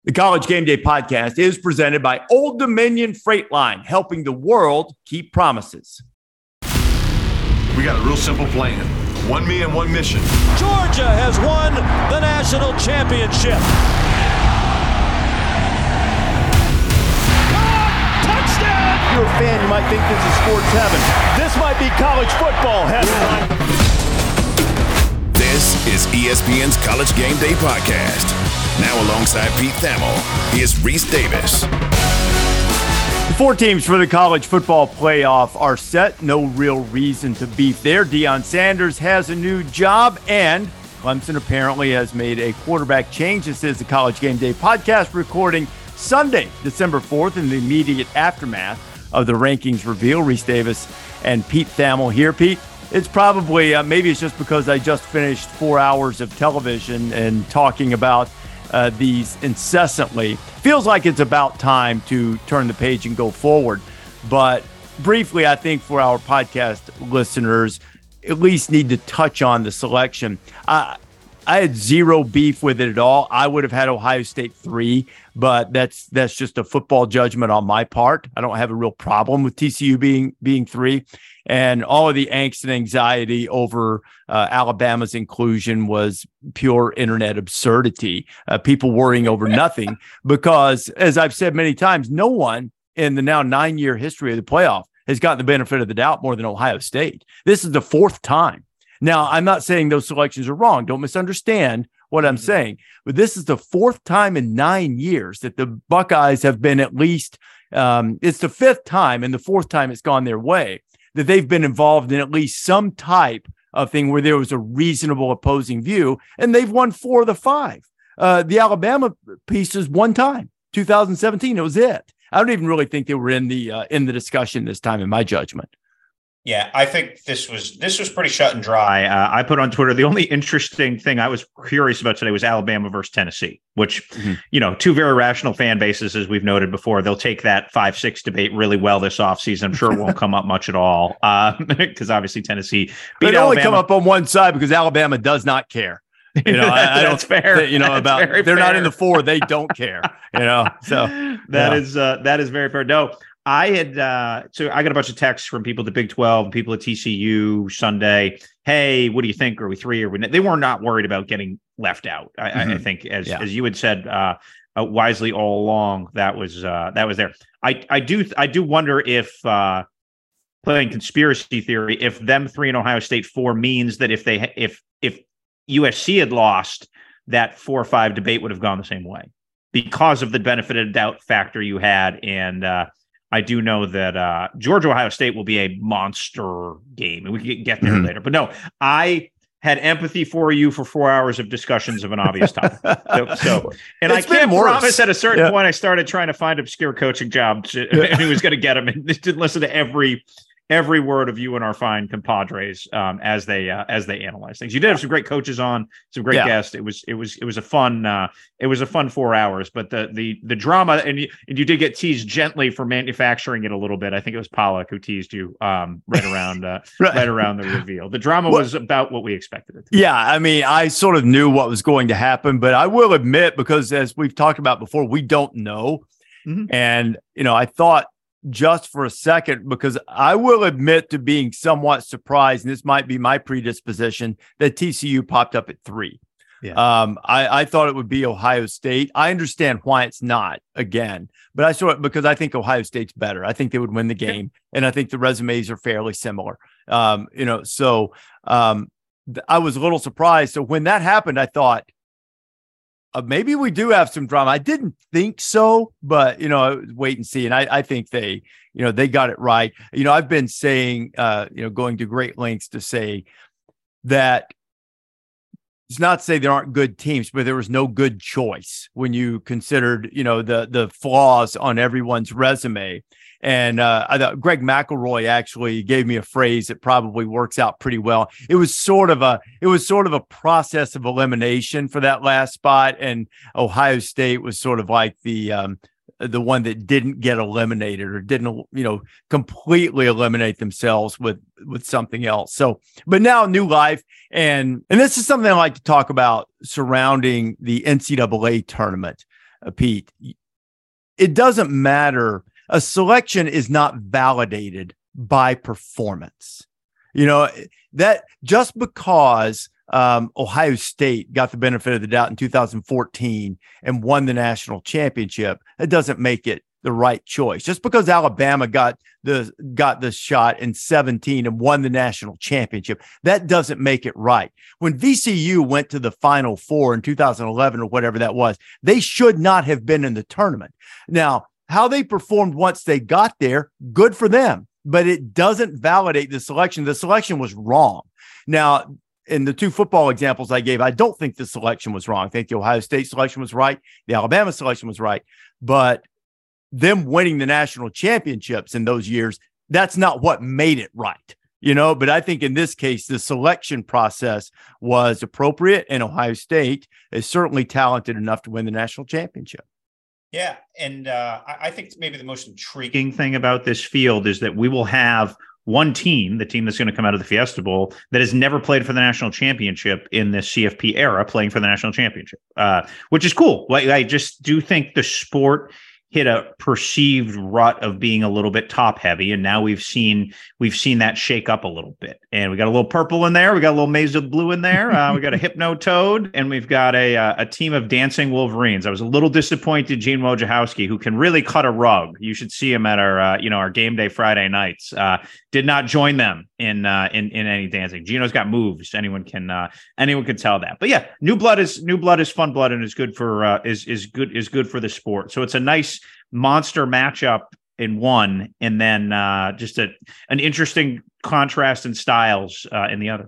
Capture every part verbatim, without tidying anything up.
The College Game Day podcast is presented by Old Dominion Freight Line, helping the world keep promises. We got a real simple plan. One me and one mission. Georgia has won the national championship. Touchdown! If you're a fan, you might think this is sports heaven. This might be college football heaven. This is E S P N's College Game Day podcast. Now alongside Pete Thamel, here's Reese Davis. The four teams for the college football playoff are set. No real reason to beef there. Deion Sanders has a new job, and Clemson apparently has made a quarterback change. This is the College Game Day podcast recording Sunday, December fourth, in the immediate aftermath of the rankings reveal. Reese Davis and Pete Thamel here. Pete, it's probably, uh, maybe it's just because I just finished four hours of television and talking about uh, these incessantly. Feels like it's about time to turn the page and go forward. But briefly, I think for our podcast listeners, at least need to touch on the selection. Uh, I had zero beef with it at all. I would have had Ohio State three, but that's that's just a football judgment on my part. I don't have a real problem with T C U being being three. And all of the angst and anxiety over uh, Alabama's inclusion was pure internet absurdity. Uh, people worrying over nothing because, as I've said many times, no one in the now nine-year history of the playoff has gotten the benefit of the doubt more than Ohio State. This is the fourth time. Now, I'm not saying those selections are wrong. Don't misunderstand what I'm saying. But this is the fourth time in nine years that the Buckeyes have been at least, um, it's the fifth time and the fourth time it's gone their way, that they've been involved in at least some type of thing where there was a reasonable opposing view, and they've won four of the five. Uh, the Alabama pieces one time, two thousand seventeen, it was it. I don't even really think they were in the uh, in the discussion this time, in my judgment. Yeah, I think this was this was pretty shut and dry. Uh, I put on Twitter, the only interesting thing I was curious about today was Alabama versus Tennessee, which, mm-hmm. you know, two very rational fan bases, as we've noted before. They'll take that five six debate really well this offseason. I'm sure it won't come up much at all because um, obviously Tennessee beat It Alabama. only come up on one side because Alabama does not care. You know, I, I That's don't, fair. You know, That's about they're fair. not in the four, they don't care. You know, so that yeah. is uh, that is very fair. No. I had, uh, so I got a bunch of texts from people at the Big twelve, people at T C U Sunday. Hey, what do you think? Are we three or we? They were not worried about getting left out. I, mm-hmm. I think, as yeah. as you had said uh, uh, wisely all along, that was uh, that was there. I I do I do wonder if uh, playing conspiracy theory, if them three and Ohio State four means that if they if if U S C had lost, that four or five debate would have gone the same way because of the benefit of doubt factor you had. And uh, I do know that uh, Georgia Ohio State will be a monster game, and we can get there mm-hmm. later. But no, I had empathy for you for four hours of discussions of an obvious topic. So, so and it's I can't promise at a certain yeah. point I started trying to find obscure coaching jobs and he was going to get them, and didn't listen to every every word of you and our fine compadres um, as they uh, as they analyze things. You did have some great coaches on, some great yeah. guests. It was it was it was a fun uh, it was a fun four hours. But the the the drama, and you, and you did get teased gently for manufacturing it a little bit. I think it was Pollock who teased you um, right around uh, right. right around the reveal. The drama well, was about what we expected it to be. Yeah, I mean, I sort of knew what was going to happen, but I will admit, because as we've talked about before, we don't know, mm-hmm. and you know, I thought. Just for a second, because I will admit to being somewhat surprised, and this might be my predisposition, that T C U popped up at three. Yeah. Um, I, I thought it would be Ohio State. I understand why it's not again, but I saw it because I think Ohio State's better. I think they would win the game, yeah. and I think the resumes are fairly similar. Um, you know, so um, th- I was a little surprised. So when that happened, I thought, Uh, maybe we do have some drama. I didn't think so, but, you know, wait and see. And I, I think they, you know, they got it right. You know, I've been saying, uh, you know, going to great lengths to say that it's not to say there aren't good teams, but there was no good choice when you considered, you know, the the flaws on everyone's resume. And uh, I thought Greg McElroy actually gave me a phrase that probably works out pretty well. It was sort of a it was sort of a process of elimination for that last spot, and Ohio State was sort of like the um, the one that didn't get eliminated or didn't, you know, completely eliminate themselves with with something else. So, but now new life, and and this is something I like to talk about surrounding the N C double A tournament. uh, Pete, it doesn't matter. A selection is not validated by performance. You know, that just because um, Ohio State got the benefit of the doubt in two thousand fourteen and won the national championship, it doesn't make it the right choice. Just because Alabama got the got the shot in seventeen and won the national championship, that doesn't make it right. When V C U went to the Final Four in two thousand eleven or whatever that was, they should not have been in the tournament. Now, how they performed once they got there, good for them, but it doesn't validate the selection. The selection was wrong. Now, in the two football examples I gave, I don't think the selection was wrong. I think the Ohio State selection was right. The Alabama selection was right. But them winning the national championships in those years, that's not what made it right, you know. But I think in this case, the selection process was appropriate, and Ohio State is certainly talented enough to win the national championship. Yeah, and uh, I think maybe the most intriguing thing about this field is that we will have one team, the team that's going to come out of the Fiesta Bowl, that has never played for the national championship in the C F P era, playing for the national championship, uh, which is cool. Like, I just do think the sport hit a perceived rut of being a little bit top heavy. And now we've seen, we've seen that shake up a little bit, and we got a little purple in there. We got a little Maze of Blue in there. Uh, we got a Hypno Toad, and we've got a, uh, a team of dancing Wolverines. I was a little disappointed. Gene Wojciechowski, who can really cut a rug. You should see him at our, uh, you know, our game day Friday nights. Uh, did not join them in, uh, in, in any dancing. Gino's got moves. Anyone can, uh, anyone can tell that, but yeah, new blood is new blood is fun blood and is good for, uh, is, is good, is good for the sport. So it's a nice monster matchup in one, and then uh, just a an interesting contrast in styles uh, in the other.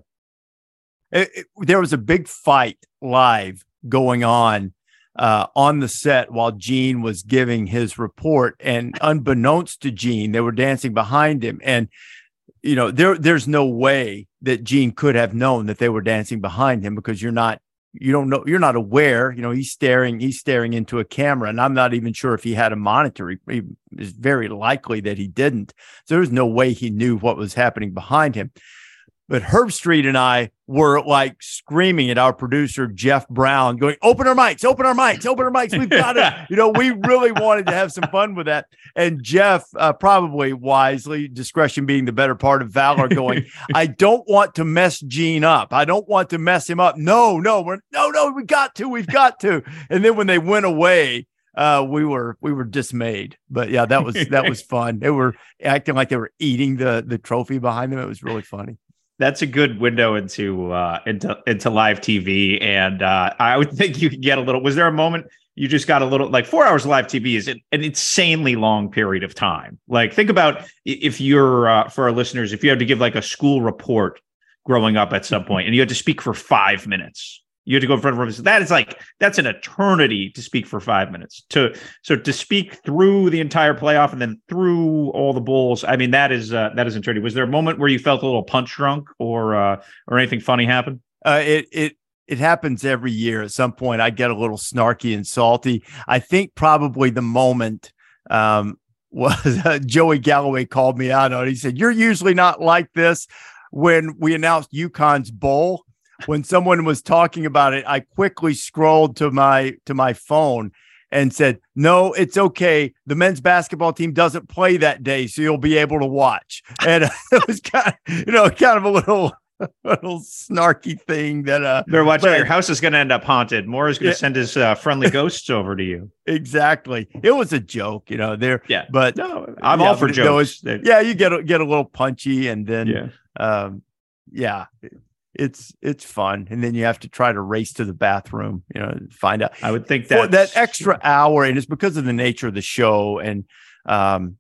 It, it, there was a big fight live going on uh, on the set while Gene was giving his report, and unbeknownst to Gene, they were dancing behind him, and you know there there's no way that Gene could have known that they were dancing behind him, because you're not. You don't know, you're not aware, you know, he's staring, he's staring into a camera, and I'm not even sure if he had a monitor. He, he is very likely that he didn't. So there's no way he knew what was happening behind him. But Herb Street and I were like screaming at our producer, Jeff Brown, going, open our mics, open our mics, open our mics. We've got it. You know, we really wanted to have some fun with that. And Jeff, uh, probably wisely, discretion being the better part of valor, going, I don't want to mess Gene up. I don't want to mess him up. No, no, we're, no, no, we got to, we've got to. And then when they went away, uh, we were, we were dismayed, but yeah, that was, that was fun. They were acting like they were eating the, the trophy behind them. It was really funny. That's a good window into uh, into into live T V, and uh, I would think you could get a little. Was there a moment you just got a little, like four hours of live T V is an, an insanely long period of time. Like, think about if you're uh, for our listeners, if you had to give like a school report growing up at some point, and you had to speak for five minutes. You had to go in front of them. That is like, that's an eternity to speak for five minutes. To so to speak through the entire playoff and then through all the bowls. I mean, that is uh, that is eternity. Was there a moment where you felt a little punch drunk, or uh, or anything funny happen? Uh, it it it happens every year. At some point, I get a little snarky and salty. I think probably the moment um, was uh, Joey Galloway called me out on it. He said, "You're usually not like this." When we announced UConn's bowl. When someone was talking about it, I quickly scrolled to my to my phone and said, "No, it's okay. The men's basketball team doesn't play that day, so you'll be able to watch." And uh, it was kind of, you know, kind of a little, little snarky thing that uh, they're watching. But your house is going to end up haunted. Moore is going to yeah. send his uh, friendly ghosts over to you. Exactly. It was a joke, you know. There, yeah. But no, I'm yeah, all for jokes. Was, yeah, you get a, get a little punchy, and then, yeah, um, yeah. It's it's fun, and then you have to try to race to the bathroom, you know, find out. I would think that that extra hour, and it's because of the nature of the show, and um,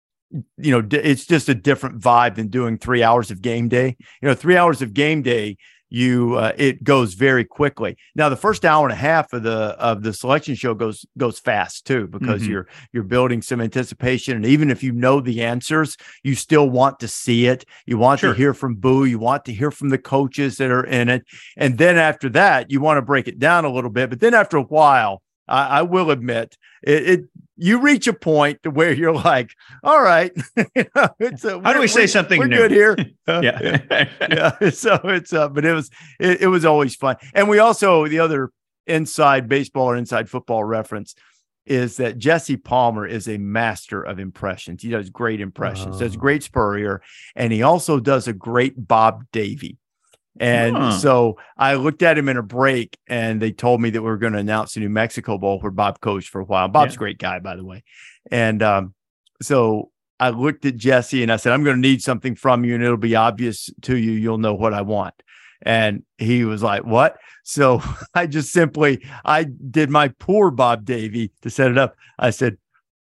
you know, it's just a different vibe than doing three hours of game day. You know, three hours of game day, you uh, it goes very quickly. Now, the first hour and a half of the of the selection show goes goes fast too, because mm-hmm. you're you're building some anticipation, and even if you know the answers, you still want to see it. You want sure. to hear from Boo. You want to hear from the coaches that are in it, and then after that, you want to break it down a little bit. But then after a while, I, I will admit it, it. You reach a point to where you're like, all right, you know, it's a, how do we say something we're new? Good here. Uh, yeah. yeah. So it's, uh, but it was, it, it was always fun. And we also, the other inside baseball or inside football reference, is that Jesse Palmer is a master of impressions. He does great impressions, oh. does great Spurrier, and he also does a great Bob Davie. And huh. so I looked at him in a break, and they told me that we were going to announce the New Mexico Bowl where Bob coached for a while. Bob's yeah. a great guy, by the way. And um, so I looked at Jesse and I said, I'm going to need something from you, and it'll be obvious to you. You'll know what I want. And he was like, what? So I just simply, I did my poor Bob Davie to set it up. I said,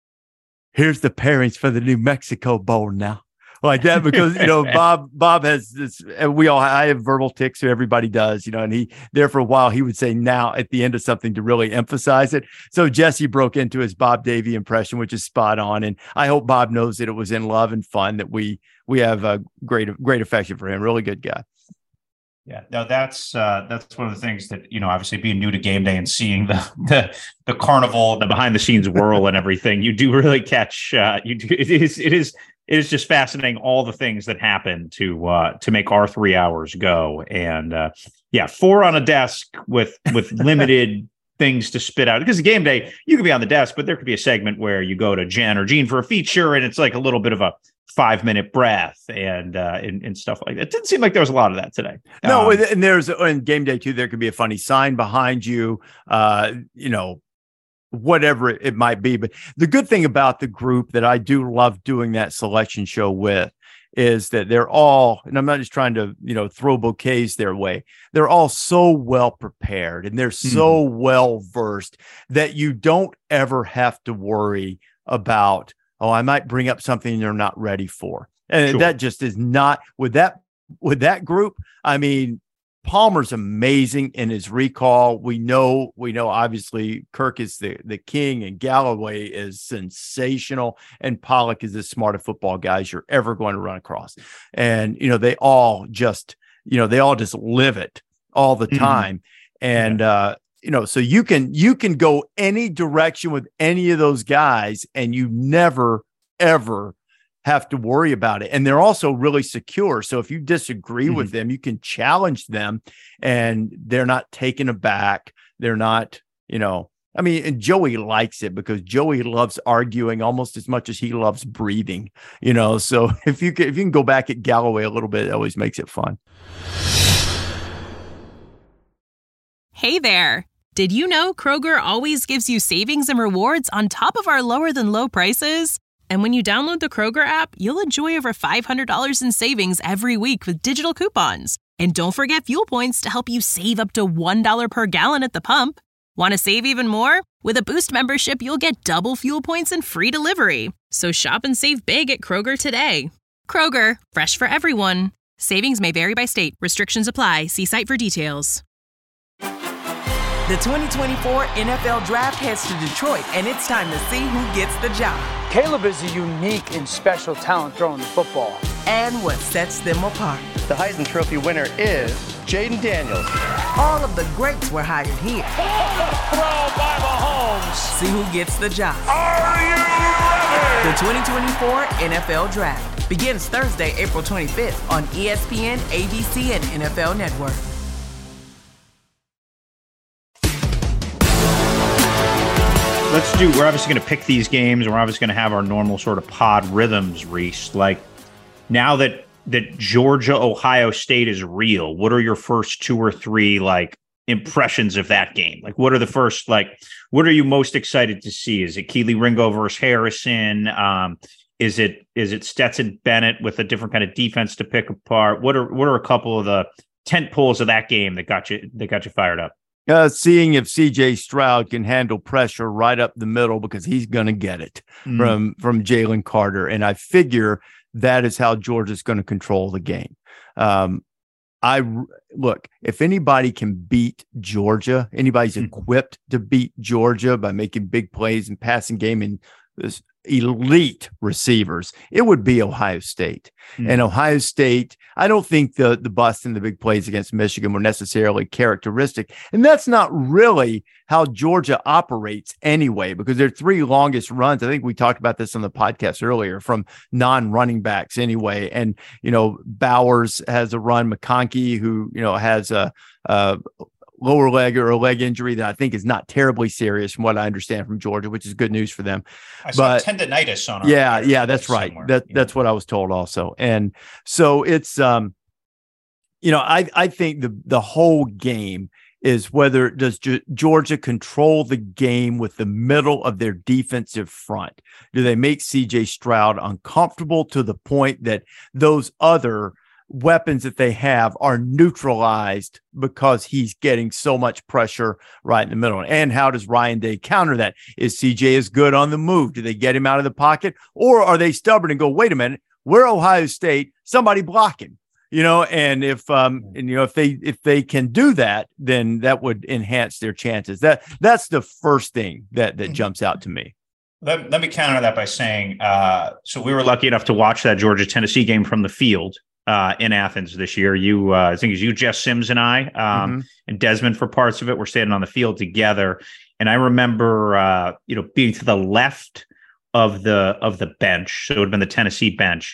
here's the pairings for the New Mexico Bowl now. Like that, because, you know, Bob, Bob has this, and we all, I have verbal tics, so everybody does, you know, and he, there for a while, he would say now at the end of something to really emphasize it. So Jesse broke into his Bob Davie impression, which is spot on. And I hope Bob knows that it was in love and fun, that we, we have a great, great affection for him. Really good guy. Yeah, no, that's uh, that's one of the things that, you know, obviously being new to game day and seeing the the, the carnival, the behind the scenes whirl and everything, you do really catch. Uh, you do, it is it is it is just fascinating, all the things that happen to uh, to make our three hours go. And uh, yeah, four on a desk with with limited things to spit out, because game day you could be on the desk, but there could be a segment where you go to Jen or Gene for a feature, and it's like a little bit of a five minute breath and, uh, and and stuff like that. It didn't seem like there was a lot of that today. No, um, and there's in game day too, there could be a funny sign behind you, uh, you know, whatever it might be. But the good thing about the group that I do love doing that selection show with is that they're all, and I'm not just trying to, you know, throw bouquets their way. They're all so well prepared and they're so mm-hmm. well versed that you don't ever have to worry about, oh, I might bring up something they're not ready for. And sure. that just is not with that, with that group. I mean, Palmer's amazing in his recall. We know, we know, obviously Kirk is the, the king, and Galloway is sensational, and Pollock is as smart a football guy as you're ever going to run across. And, you know, they all just, you know, they all just live it all the time. Mm-hmm. And, yeah. uh, you know, so you can you can go any direction with any of those guys, and you never, ever have to worry about it. And they're also really secure. So if you disagree mm-hmm. with them, you can challenge them, and they're not taken aback. They're not, you know, I mean, and Joey likes it because Joey loves arguing almost as much as he loves breathing, you know. So if you can, if you can go back at Galloway a little bit, it always makes it fun. Hey there. Did you know Kroger always gives you savings and rewards on top of our lower than low prices? And when you download the Kroger app, you'll enjoy over five hundred dollars in savings every week with digital coupons. And don't forget fuel points to help you save up to one dollar per gallon at the pump. Want to save even more? With a Boost membership, you'll get double fuel points and free delivery. So shop and save big at Kroger today. Kroger, fresh for everyone. Savings may vary by state. Restrictions apply. See site for details. The twenty twenty-four N F L Draft heads to Detroit, and it's time to see who gets the job. Caleb is a unique and special talent throwing the football. And what sets them apart. The Heisman Trophy winner is Jaden Daniels. All of the greats were hired here. Throw by Mahomes. See who gets the job. Are you ready? The twenty twenty-four N F L Draft begins Thursday, April twenty-fifth on E S P N, A B C, and N F L Network. Let's do, we're obviously going to pick these games, and we're obviously going to have our normal sort of pod rhythms, Reese. Like, now that that Georgia, Ohio State is real, what are your first two or three, like, impressions of that game? Like, what are the first, like, what are you most excited to see? Is it Keely Ringo versus Harrison? Um, is it is it Stetson Bennett with a different kind of defense to pick apart? What are what are a couple of the tent poles of that game that got you that got you fired up? Uh, seeing if C J Stroud can handle pressure right up the middle, because he's going to get it mm. from, from Jalen Carter. And I figure that is how Georgia's going to control the game. Um, I look, if anybody can beat Georgia, anybody's mm. equipped to beat Georgia by making big plays and passing game and this elite receivers, it would be Ohio State. Mm. And Ohio State, I don't think the the bust and the big plays against Michigan were necessarily characteristic. And that's not really how Georgia operates anyway, because their three longest runs, I think we talked about this on the podcast earlier, from non-running backs anyway. And, you know, Bowers has a run, McConkey, who, you know, has a, a lower leg or a leg injury that I think is not terribly serious from what I understand from Georgia, which is good news for them. I saw but, tendonitis on our Yeah, yeah, that's right. somewhere. That yeah. That's what I was told also. And so it's, um, you know, I, I think the, the whole game is whether does G- Georgia control the game with the middle of their defensive front? Do they make C J Stroud uncomfortable to the point that those other weapons that they have are neutralized because he's getting so much pressure right in the middle? And how does Ryan Day counter that? Is C J as good on the move? Do they get him out of the pocket, or are they stubborn and go, wait a minute, we're Ohio State, somebody block him? You know, and if um, and you know, if they if they can do that, then that would enhance their chances. That that's the first thing that that jumps out to me. Let, let me counter that by saying, uh, so we were lucky enough to watch that Georgia Tennessee game from the field uh, in Athens this year. You, uh, I think it was you, Jess Sims, and I, um, mm-hmm. and Desmond for parts of it. We're standing on the field together, and I remember, uh, you know, being to the left of the of the bench, so it would have been the Tennessee bench,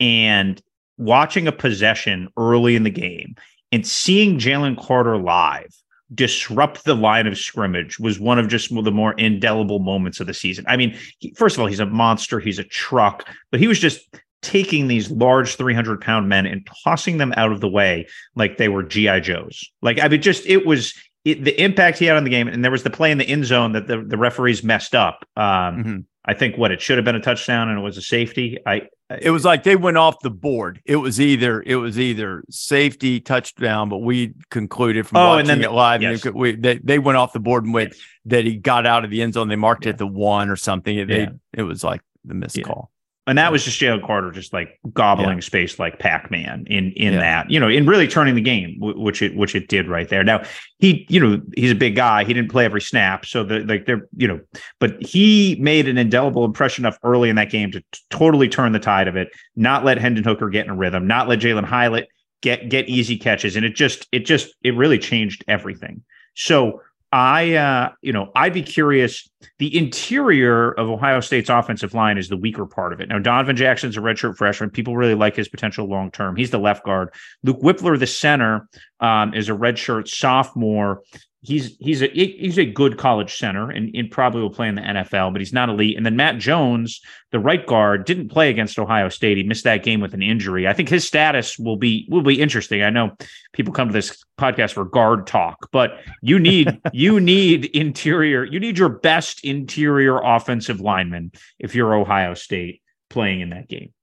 and watching a possession early in the game and seeing Jalen Carter live disrupt the line of scrimmage was one of just the more indelible moments of the season. I mean, he, first of all, he's a monster. He's a truck, but he was just taking these large three hundred pound men and tossing them out of the way like they were G I Joes. Like, I mean, just, it was it, the impact he had on the game. And there was the play in the end zone that the, the referees messed up. Um, mm-hmm. I think what it should have been a touchdown and it was a safety. I, It was like they went off the board. It was either it was either safety, touchdown, but we concluded from oh, watching and then it live, yes. and it, we, they they went off the board and went yes. that he got out of the end zone. They marked yeah. it the one or something. It, yeah. they, it was like the missed yeah. call. And that was just Jalen Carter just like gobbling yeah. space like Pac-Man in in yeah. that, you know, in really turning the game, which it which it did right there. Now, he, you know, he's a big guy. He didn't play every snap. So the like they're, you know, but he made an indelible impression enough early in that game to t- totally turn the tide of it, not let Hendon Hooker get in a rhythm, not let Jalen Hylett get get easy catches. And it just it just it really changed everything. So I, uh, you know, I'd be curious. The interior of Ohio State's offensive line is the weaker part of it. Now, Donovan Jackson's a redshirt freshman. People really like his potential long term. He's the left guard. Luke Whippler, the center, um, is a redshirt sophomore. He's he's a he's a good college center and, and probably will play in the N F L, but he's not elite. And then Matt Jones, the right guard, didn't play against Ohio State. He missed that game with an injury. I think his status will be will be interesting. I know people come to this podcast for guard talk, but you need you need interior. You need your best interior offensive lineman if you're Ohio State playing in that game.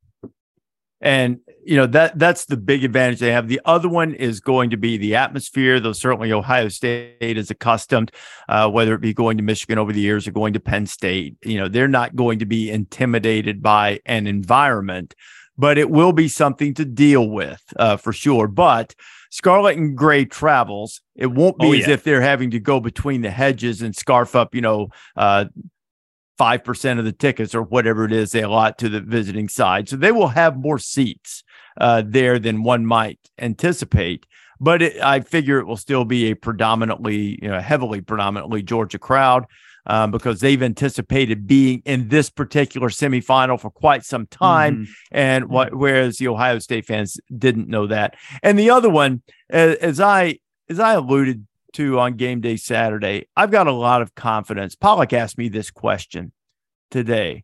And, you know, that that's the big advantage they have. The other one is going to be the atmosphere, though certainly Ohio State is accustomed, uh, whether it be going to Michigan over the years or going to Penn State. You know, they're not going to be intimidated by an environment, but it will be something to deal with uh, for sure. But Scarlet and Gray travels. It won't be oh, as yeah. if they're having to go between the hedges and scarf up, you know, uh, five percent of the tickets or whatever it is they allot to the visiting side. So they will have more seats uh, there than one might anticipate. But it, I figure it will still be a predominantly, you know, heavily predominantly Georgia crowd um, because they've anticipated being in this particular semifinal for quite some time. Mm-hmm. And what, whereas the Ohio State fans didn't know that. And the other one, as, as I as I alluded to on game day Saturday, I've got a lot of confidence. Pollock asked me this question today.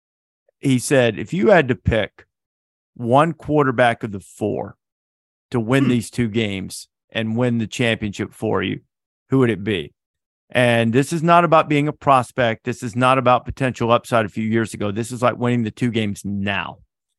He said, if you had to pick one quarterback of the four to win hmm. these two games and win the championship for you, who would it be? And this is not about being a prospect. This is not about potential upside a few years ago. This is like winning the two games now.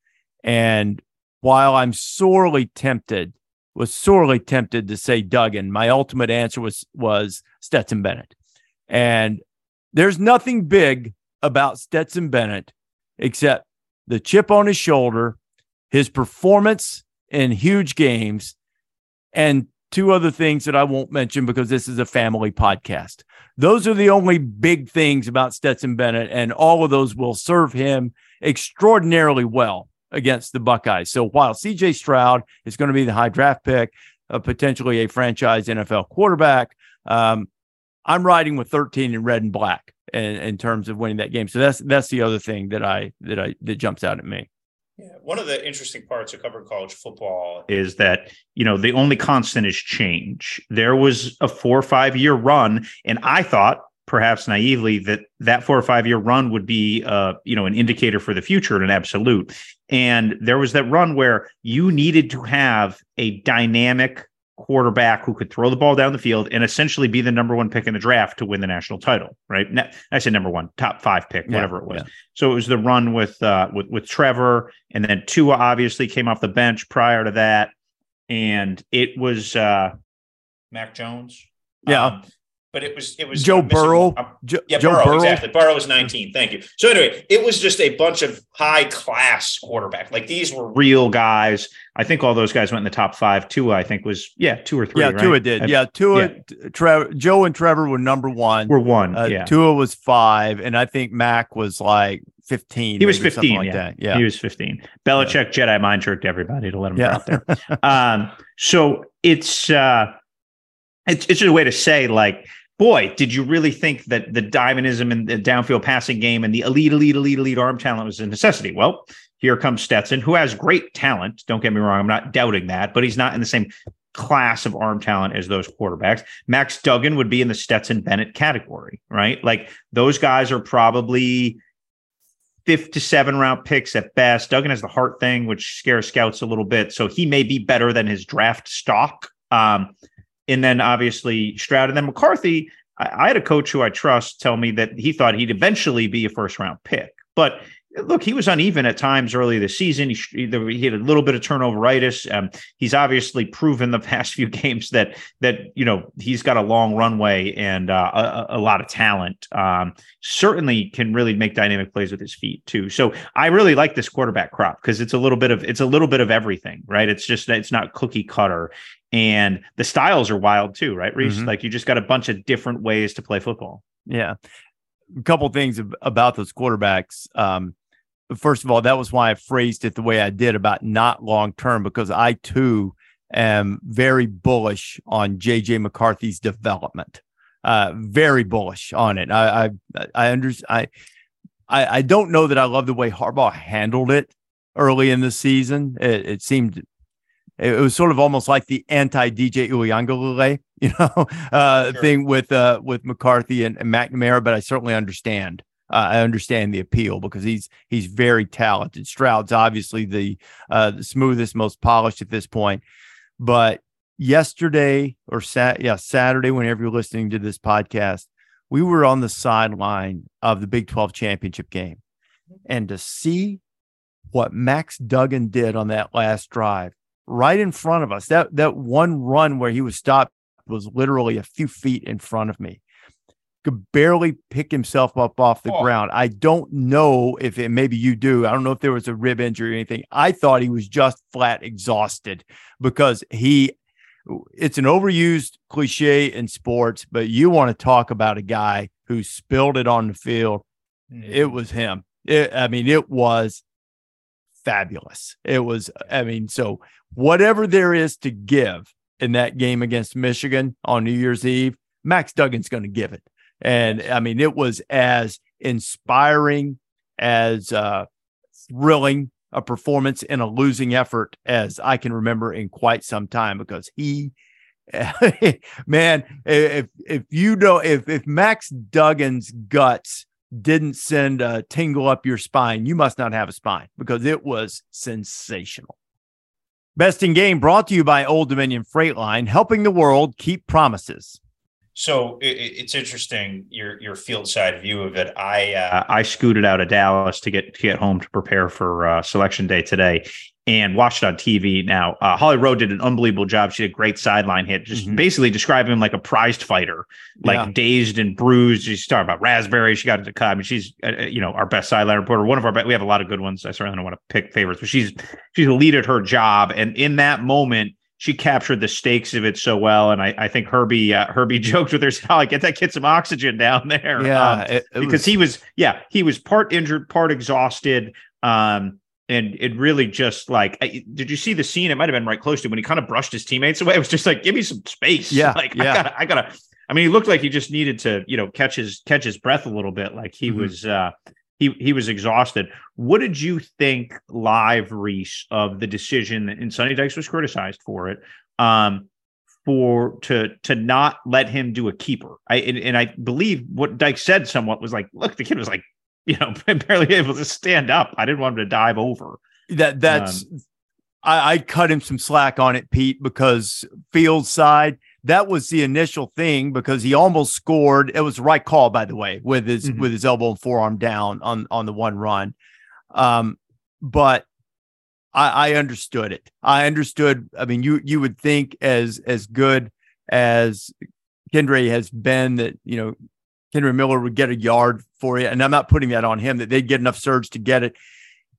And while I'm sorely tempted was sorely tempted to say Duggan, my ultimate answer was was Stetson Bennett. And there's nothing big about Stetson Bennett except the chip on his shoulder, his performance in huge games, and two other things that I won't mention because this is a family podcast. Those are the only big things about Stetson Bennett, and all of those will serve him extraordinarily well against the Buckeyes. So while C J Stroud is going to be the high draft pick, uh, potentially a franchise N F L quarterback, um, I'm riding with thirteen in red and black in, in terms of winning that game. So that's that's the other thing that I that I that jumps out at me. Yeah, one of the interesting parts of covering college football is that, you know, the only constant is change. There was a four or five year run, and I thought, perhaps naively, that that four or five year run would be, uh, you know, an indicator for the future and an absolute. And there was that run where you needed to have a dynamic quarterback who could throw the ball down the field and essentially be the number one pick in the draft to win the national title, right? I said number one, top five pick, whatever yeah, it was. Yeah. So it was the run with, uh, with, with Trevor, and then Tua obviously came off the bench prior to that. And it was uh, Mac Jones. Yeah. Um, But it was it was Joe Burrow. Uh, jo- yeah, Joe Burrow, Burrow. exactly. Burrow was nineteen. Thank you. So anyway, it was just a bunch of high class quarterback. Like these were real guys. I think all those guys went in the top five. Tua, I think, was yeah, two or three. Yeah, right? Tua did. I, yeah, Tua, yeah. Trevor, Joe, and Trevor were number one. Were one. Uh, yeah. Tua was five, and I think Mac was like fifteen. He was fifteen. Like yeah. that. yeah, he was fifteen. Belichick yeah. Jedi mind tricked everybody to let him yeah. go out there. um, so it's uh, it's it's a way to say like. Boy, did you really think that the dynamism and the downfield passing game and the elite, elite, elite, elite arm talent was a necessity? Well, here comes Stetson, who has great talent. Don't get me wrong. I'm not doubting that, but he's not in the same class of arm talent as those quarterbacks. Max Duggan would be in the Stetson Bennett category, right? Like those guys are probably fifth to seven round picks at best. Duggan has the heart thing, which scares scouts a little bit. So he may be better than his draft stock. Um, And then obviously Stroud, and then McCarthy. I, I had a coach who I trust tell me that he thought he'd eventually be a first round pick. But look, he was uneven at times early this season. He, he had a little bit of turnoveritis. Um, he's obviously proven the past few games that that you know he's got a long runway and uh, a, a lot of talent. Um, certainly can really make dynamic plays with his feet too. So I really like this quarterback crop because it's a little bit of it's a little bit of everything, right? It's just it's not cookie cutter. And the styles are wild too, right, Reese? Mm-hmm. Like you just got a bunch of different ways to play football. Yeah. A couple things about those quarterbacks. Um, first of all, that was why I phrased it the way I did about not long-term, because I too am very bullish on J J McCarthy's development. Uh, very bullish on it. I, I, I understand. I, I, I don't know that I love the way Harbaugh handled it early in the season. It, it seemed, it was sort of almost like the anti-D J Uiagalelei, you know, uh, sure. thing with uh, with McCarthy and, and McNamara. But I certainly understand. Uh, I understand the appeal because he's he's very talented. Stroud's obviously the uh, the smoothest, most polished at this point. But yesterday or sat yeah Saturday, whenever you're listening to this podcast, we were on the sideline of the Big twelve championship game, and to see what Max Duggan did on that last drive. Right in front of us, that that one run where he was stopped was literally a few feet in front of me. Could barely pick himself up off the oh. ground. I don't know if it, maybe you do. I don't know if there was a rib injury or anything. I thought he was just flat exhausted because he, it's an overused cliche in sports, but you want to talk about a guy who spilled it on the field. Mm. It was him. It, I mean, it was fabulous. It was, I mean, so whatever there is to give in that game against Michigan on New Year's Eve, Max Duggan's going to give it. And I mean, it was as inspiring, as uh, thrilling a performance in a losing effort as I can remember in quite some time, because he, man, if, if you know, if, if Max Duggan's guts didn't send a tingle up your spine, you must not have a spine, because it was sensational. Best in Game brought to you by Old Dominion Freight Line, helping the world keep promises. So it, it's interesting, your your field side view of it. I uh, I scooted out of Dallas to get to get home to prepare for uh, selection day today, and watched it on T V. Now, uh, Holly Rowe did an unbelievable job. She did a great sideline hit, just mm-hmm. basically describing him like a prized fighter, like yeah. dazed and bruised. She's talking about raspberry. She got into cut. I mean, she's uh, you know our best sideline reporter. One of our best. We have a lot of good ones. I certainly don't want to pick favorites, but she's she's a lead at her job, and in that moment, she captured the stakes of it so well. And I, I think Herbie uh, Herbie joked with her, said, "Oh, get that kid some oxygen down there." Yeah, um, it, it because was... he was, yeah, he was part injured, part exhausted. Um, and it really just like, I, did you see the scene? It might've been right close to when he kind of brushed his teammates away. It was just like, give me some space. Yeah. Like yeah. I gotta, I gotta, I mean, he looked like he just needed to, you know, catch his, catch his breath a little bit. Like he mm-hmm. was, uh, he he was exhausted. What did you think live, Reese, of the decision, and Sonny Dykes was criticized for it, um, for to to not let him do a keeper? I and, and I believe what Dykes said somewhat was like, look, the kid was like, you know, barely able to stand up. I didn't want him to dive over. That that's um, I, I cut him some slack on it, Pete, because field side, that was the initial thing, because he almost scored. It was the right call, by the way, with his mm-hmm. with his elbow and forearm down on, on the one run. Um, but I, I understood it. I understood. I mean, you you would think as as good as Kendre has been, that, you know, Kendre Miller would get a yard for you. And I'm not putting that on him, that they'd get enough surge to get it.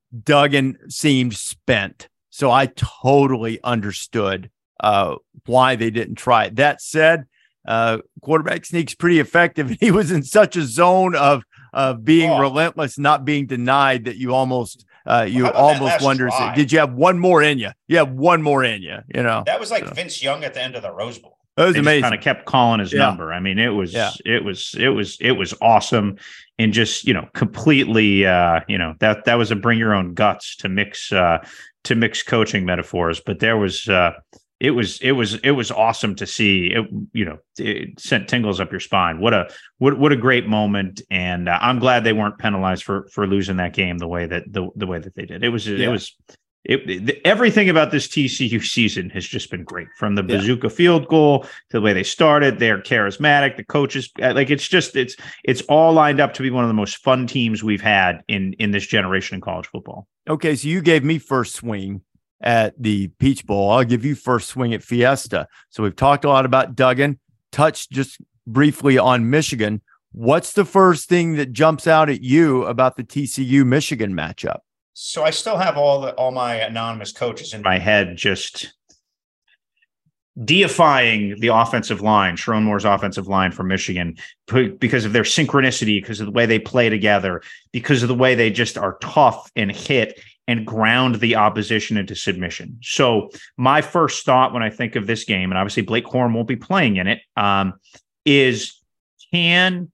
Duggan seemed spent. So I totally understood uh, why they didn't try it. That said, uh, quarterback sneak's pretty effective. He was in such a zone of of being oh. relentless, not being denied, that you almost uh, you well, almost wonder, did you have one more in you? You have one more in you. You know, that was like so. Vince Young at the end of the Rose Bowl. It was they amazing. Kind of kept calling his yeah. number. I mean, it was, yeah. it was, it was, it was awesome, and just, you know, completely, uh, you know, that that was a bring your own guts to mix uh, to mix coaching metaphors. But there was, uh, it was, it was, it was awesome to see. It, you know, it sent tingles up your spine. What a what what a great moment, and uh, I'm glad they weren't penalized for for losing that game the way that the the way that they did. It was, yeah. it was. It, the, everything about this T C U season has just been great, from the bazooka yeah. field goal to the way they started. They're charismatic. The coaches, like, it's just, it's, it's all lined up to be one of the most fun teams we've had in, in this generation in college football. Okay. So you gave me first swing at the Peach Bowl. I'll give you first swing at Fiesta. So we've talked a lot about Duggan, touched just briefly on Michigan. What's the first thing that jumps out at you about the T C U Michigan matchup? So I still have all the all my anonymous coaches in my head, just deifying the offensive line, Sharon Moore's offensive line from Michigan, because of their synchronicity, because of the way they play together, because of the way they just are tough and hit and ground the opposition into submission. So my first thought when I think of this game, and obviously Blake Corum won't be playing in it, um, is can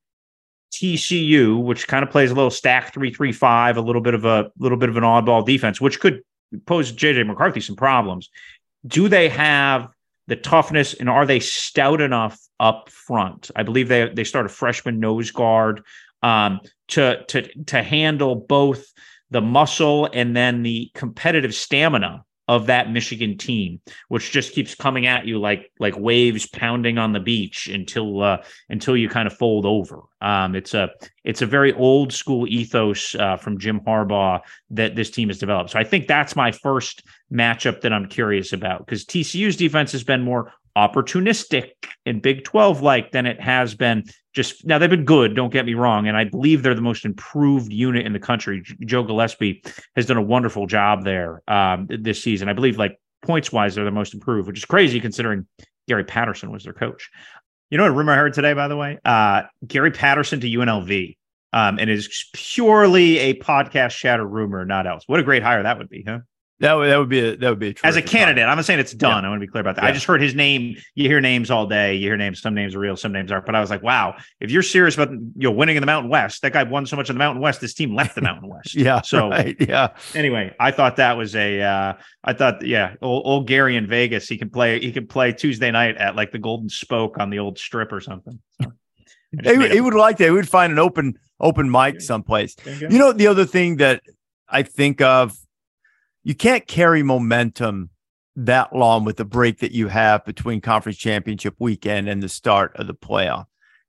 T C U, which kind of plays a little stack three three five, a little bit of a little bit of an oddball defense, which could pose J J McCarthy some problems. Do they have the toughness, and are they stout enough up front? I believe they they start a freshman nose guard um, to to to handle both the muscle and then the competitive stamina of that Michigan team, which just keeps coming at you like like waves pounding on the beach until uh, until you kind of fold over. Um, it's a it's a very old school ethos uh, from Jim Harbaugh that this team has developed. So I think that's my first matchup that I'm curious about, because T C U's defense has been more opportunistic and Big twelve like than it has been. Just now, they've been good, don't get me wrong, and I believe they're the most improved unit in the country. Joe Gillespie has done a wonderful job there um, this season. I believe, like, points wise, they're the most improved, which is crazy considering Gary Patterson was their coach. You know what rumor I heard today, by the way? Uh, Gary Patterson to U N L V, um, and it is purely a podcast shatter rumor, not else. What a great hire that would be, huh? That would that would be a, that would be a as a candidate. I'm not saying it's done. Yeah. I want to be clear about that. Yeah. I just heard his name. You hear names all day. You hear names. Some names are real. Some names aren't. But I was like, wow, if you're serious about, you know, winning in the Mountain West, that guy won so much in the Mountain West. This team left the Mountain West. yeah. So right. yeah. Anyway, I thought that was a. Uh, I thought yeah, old, old Gary in Vegas. He can play. He can play Tuesday night at like the Golden Spoke on the old Strip or something. So, he, he would like that. He would find an open open mic someplace. You, you know, the other thing that I think of. You can't carry momentum that long with the break that you have between conference championship weekend and the start of the playoff.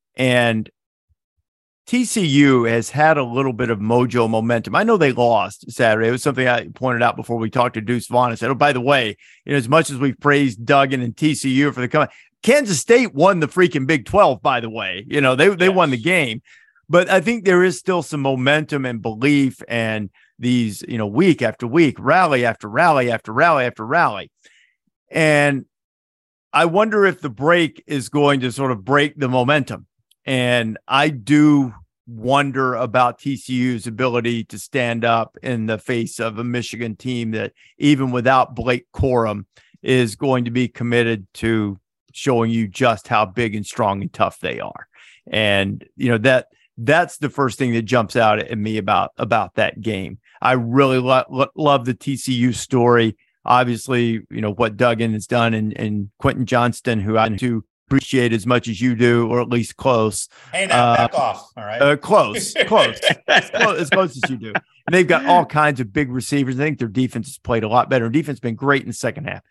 And T C U has had a little bit of mojo momentum. I know they lost Saturday. It was something I pointed out before we talked to Deuce Vaughn. I said, oh, by the way, you know, as much as we've praised Duggan and T C U for the coming, Kansas State won the freaking Big twelve, by the way. You know, they, they yes. won the game. But I think there is still some momentum and belief, and these, you know, week after week, rally after rally after rally after rally. And I wonder if the break is going to sort of break the momentum. And I do wonder about T C U's ability to stand up in the face of a Michigan team that, even without Blake Corum, is going to be committed to showing you just how big and strong and tough they are. And, you know, that That's the first thing that jumps out at me about, about that game. I really lo- lo- love the T C U story. Obviously, you know, what Duggan has done, and, and Quentin Johnston, who I do appreciate as much as you do, or at least close. Hey, now uh, back off. All right. Uh, close, close, as close, as close as you do. And they've got all kinds of big receivers. I think their defense has played a lot better. Defense has been great in the second half.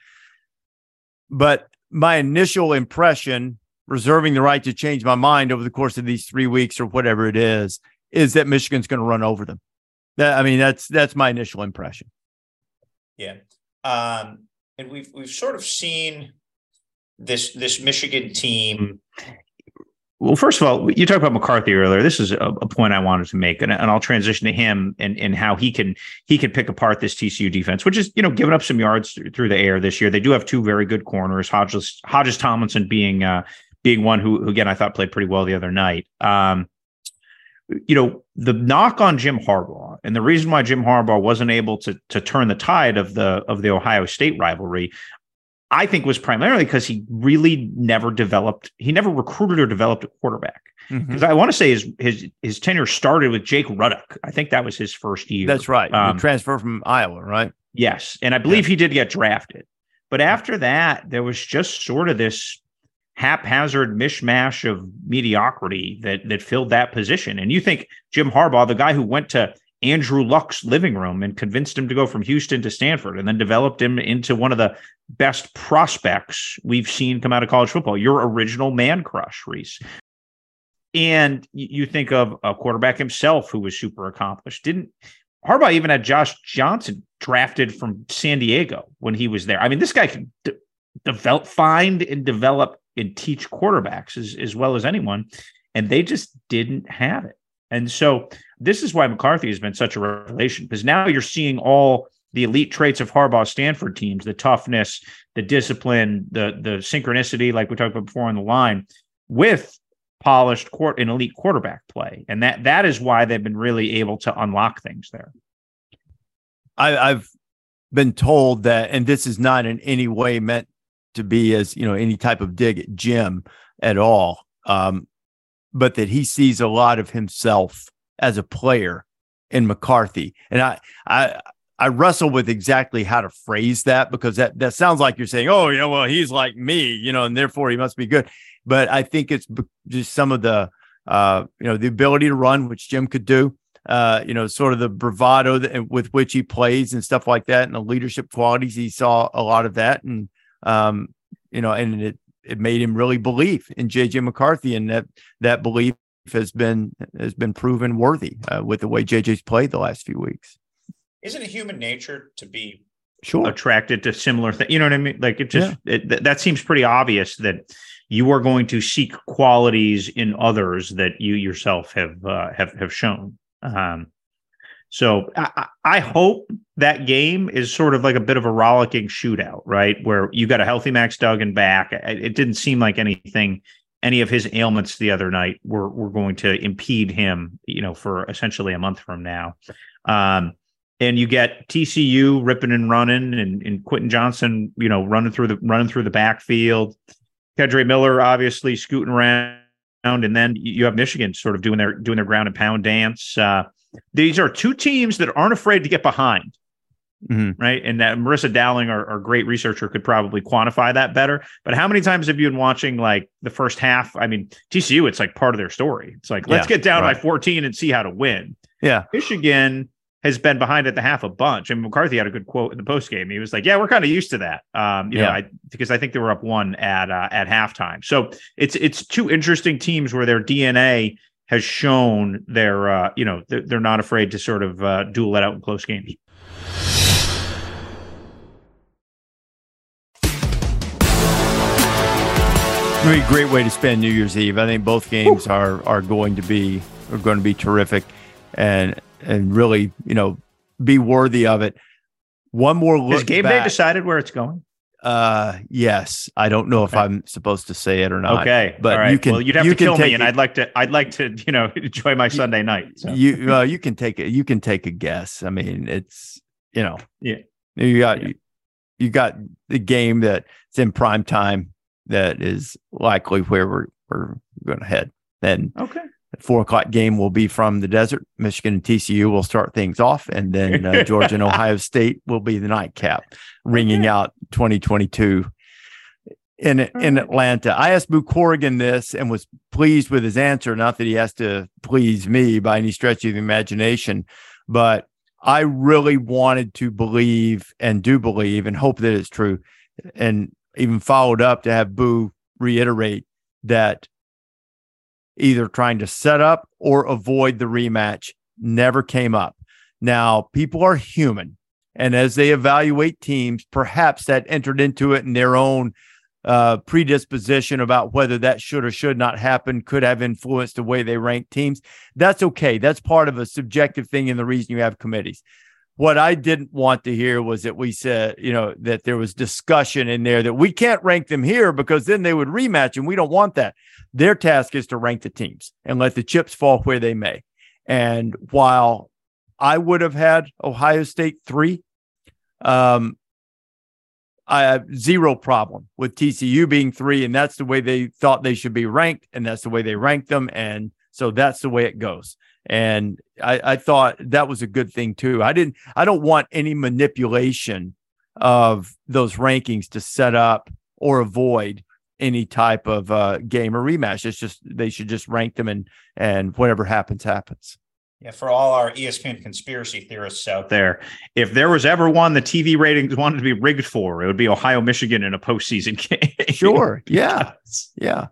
But my initial impression, reserving the right to change my mind over the course of these three weeks or whatever it is, is that Michigan's going to run over them. That, I mean, that's that's my initial impression. Yeah. Um, and we've we've sort of seen this this Michigan team. Well, first of all, you talked about McCarthy earlier. This is a, a point I wanted to make, and, and I'll transition to him and, and how he can he can pick apart this T C U defense, which is, you know, giving up some yards th- through the air this year. They do have two very good corners, Hodges Hodges Tomlinson being uh, being one who, who, again, I thought played pretty well the other night. Um, you know, the knock on Jim Harbaugh, and the reason why Jim Harbaugh wasn't able to to turn the tide of the of the Ohio State rivalry, I think, was primarily because he really never developed, he never recruited or developed a quarterback. Because mm-hmm. I want to say his his his tenure started with Jake Ruddock. I think that was his first year. That's right. Um, he transferred from Iowa, right? Yes. And I believe yeah. he did get drafted. But after that, there was just sort of this haphazard mishmash of mediocrity that that filled that position. And you think Jim Harbaugh, the guy who went to Andrew Luck's living room and convinced him to go from Houston to Stanford and then developed him into one of the best prospects we've seen come out of college football, your original man crush, Reese. And you think of a quarterback himself who was super accomplished. Didn't Harbaugh even had Josh Johnson drafted from San Diego when he was there? I mean, this guy can de- develop, find and develop and teach quarterbacks as, as well as anyone. And they just didn't have it. And so this is why McCarthy has been such a revelation, because now you're seeing all the elite traits of Harbaugh's Stanford teams, the toughness, the discipline, the the synchronicity, like we talked about before on the line, with polished court and elite quarterback play. And that that is why they've been really able to unlock things there. I, I've been told that, and this is not in any way meant to be as, you know, any type of dig at Jim at all, um, but that he sees a lot of himself as a player in McCarthy. And I, I, I wrestle with exactly how to phrase that, because that, that sounds like you're saying, oh, you know, well, he's like me, you know, and therefore he must be good. But I think it's just some of the, uh, you know, the ability to run, which Jim could do, uh, you know, sort of the bravado that, with which he plays and stuff like that. And the leadership qualities, he saw a lot of that. And, um, you know, and it, it made him really believe in J J McCarthy, and that that belief has been has been proven worthy uh, with the way J J's played the last few weeks. Isn't it human nature to be sure attracted to similar things? You know what I mean? Like it just yeah. it, th- that seems pretty obvious that you are going to seek qualities in others that you yourself have uh, have have shown. Um, so I, I hope that game is sort of like a bit of a rollicking shootout, right? Where you got a healthy Max Duggan back. It didn't seem like anything, any of his ailments the other night were, were going to impede him, you know, for essentially a month from now. Um, and you get T C U ripping and running, and, and Quentin Johnson, you know, running through the running through the backfield. Kedre Miller obviously scooting around, and then you have Michigan sort of doing their doing their ground and pound dance. Uh, These are two teams that aren't afraid to get behind, mm-hmm. right? And that Marissa Dowling, our, our great researcher, could probably quantify that better. But how many times have you been watching like the first half? I mean, T C U, it's like part of their story. It's like, let's yeah, get down right. by fourteen and see how to win. Yeah. Michigan has been behind at the half a bunch. I mean, McCarthy had a good quote in the postgame. He was like, yeah, we're kind of used to that. Um, you yeah. know, I, because I think they were up one at uh, at halftime. So it's it's two interesting teams where their D N A has shown they're, uh, you know, they're, they're not afraid to sort of uh, duel it out in close games. Really great way to spend New Year's Eve. I think both games Ooh. are are going to be are going to be terrific, and and really, you know, be worthy of it. One more look. Has game back. day decided where it's going? Uh, yes. I don't know if okay. I'm supposed to say it or not. Okay, but right. you can. Well, you'd have you to kill me, it. and I'd like to. I'd like to, you know, enjoy my Sunday night. So. You, uh, you can take it. You can take a guess. I mean, it's you know, yeah. You got yeah. you, you got the game that's in prime time that is likely where we're we're going to head. And okay, Four o'clock game will be from the desert. Michigan and T C U will start things off, and then uh, Georgia and Ohio State will be the nightcap, ringing out twenty twenty-two in in Atlanta. I asked Boo Corrigan this and was pleased with his answer. Not that he has to please me by any stretch of the imagination, but I really wanted to believe and do believe and hope that it's true, and even followed up to have Boo reiterate that either trying to set up or avoid the rematch never came up. Now, people are human, and as they evaluate teams, perhaps that entered into it in their own uh, predisposition about whether that should or should not happen, could have influenced the way they rank teams. That's okay. That's part of a subjective thing, and the reason you have committees. What I didn't want to hear was that we said, you know, that there was discussion in there that we can't rank them here because then they would rematch, and we don't want that. Their task is to rank the teams and let the chips fall where they may. And while I would have had Ohio State three, um, I have zero problem with T C U being three, and that's the way they thought they should be ranked, and that's the way they ranked them, and so that's the way it goes. And I, I thought that was a good thing too. I didn't. I don't want any manipulation of those rankings to set up or avoid any type of uh, game or rematch. It's just they should just rank them, and and whatever happens, happens. Yeah, for all our E S P N conspiracy theorists out there, if there was ever one the T V ratings wanted to be rigged for, it would be Ohio, Michigan in a postseason game. Sure. Yeah. Yeah.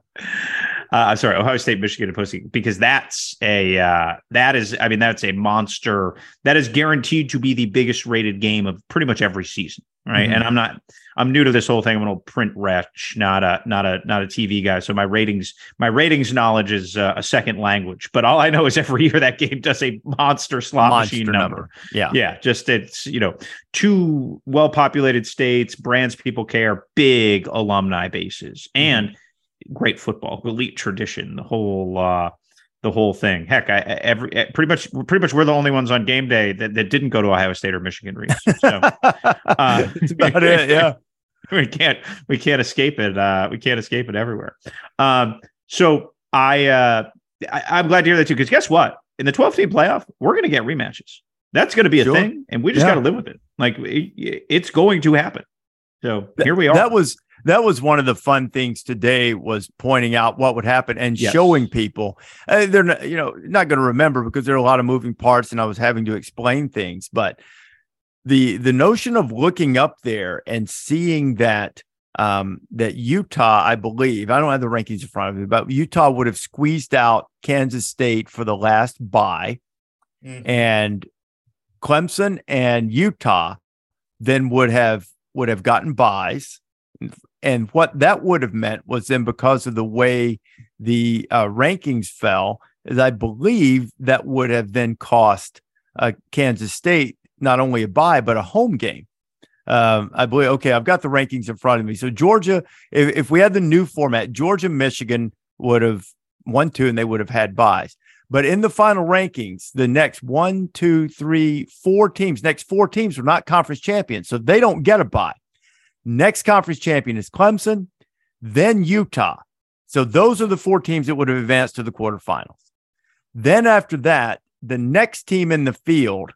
Uh, I'm sorry, Ohio State, Michigan, and postseason, because that's a uh, that is, I mean, that's a monster. That is guaranteed to be the biggest rated game of pretty much every season, right? Mm-hmm. And I'm not, I'm new to this whole thing. I'm an old print wretch, not a not a not a T V guy. So my ratings, my ratings knowledge is uh, a second language. But all I know is every year that game does a monster slot monster machine number. number. Yeah, yeah, just it's you know two well populated states, brands people care, big alumni bases, mm-hmm. and great football, elite tradition, the whole uh, the whole thing. Heck, I every pretty much pretty much we're the only ones on game day that, that didn't go to Ohio State or Michigan Reese. So uh, that's about it. Yeah, we can't we can't escape it. Uh, we can't escape it everywhere. Um, so I, uh, I I'm glad to hear that too, because guess what? In the twelve team playoff, we're going to get rematches. That's going to be a sure. thing, and we just yeah. got to live with it. Like it, it's going to happen. So here we are. That was. That was one of the fun things today, was pointing out what would happen and yes. showing people. Uh, they're not, you know, not going to remember because there are a lot of moving parts and I was having to explain things. But the the notion of looking up there and seeing that um, that Utah, I believe, I don't have the rankings in front of me, but Utah would have squeezed out Kansas State for the last bye, mm-hmm. and Clemson and Utah then would have would have gotten byes. And what that would have meant was then, because of the way the uh, rankings fell, is I believe that would have then cost uh, Kansas State not only a bye, but a home game. Um, I believe, okay, I've got the rankings in front of me. So Georgia, if, if we had the new format, Georgia, Michigan would have won two and they would have had byes. But in the final rankings, the next one, two, three, four teams, next four teams are not conference champions. So they don't get a bye. Next conference champion is Clemson, then Utah. So those are the four teams that would have advanced to the quarterfinals. Then after that, the next team in the field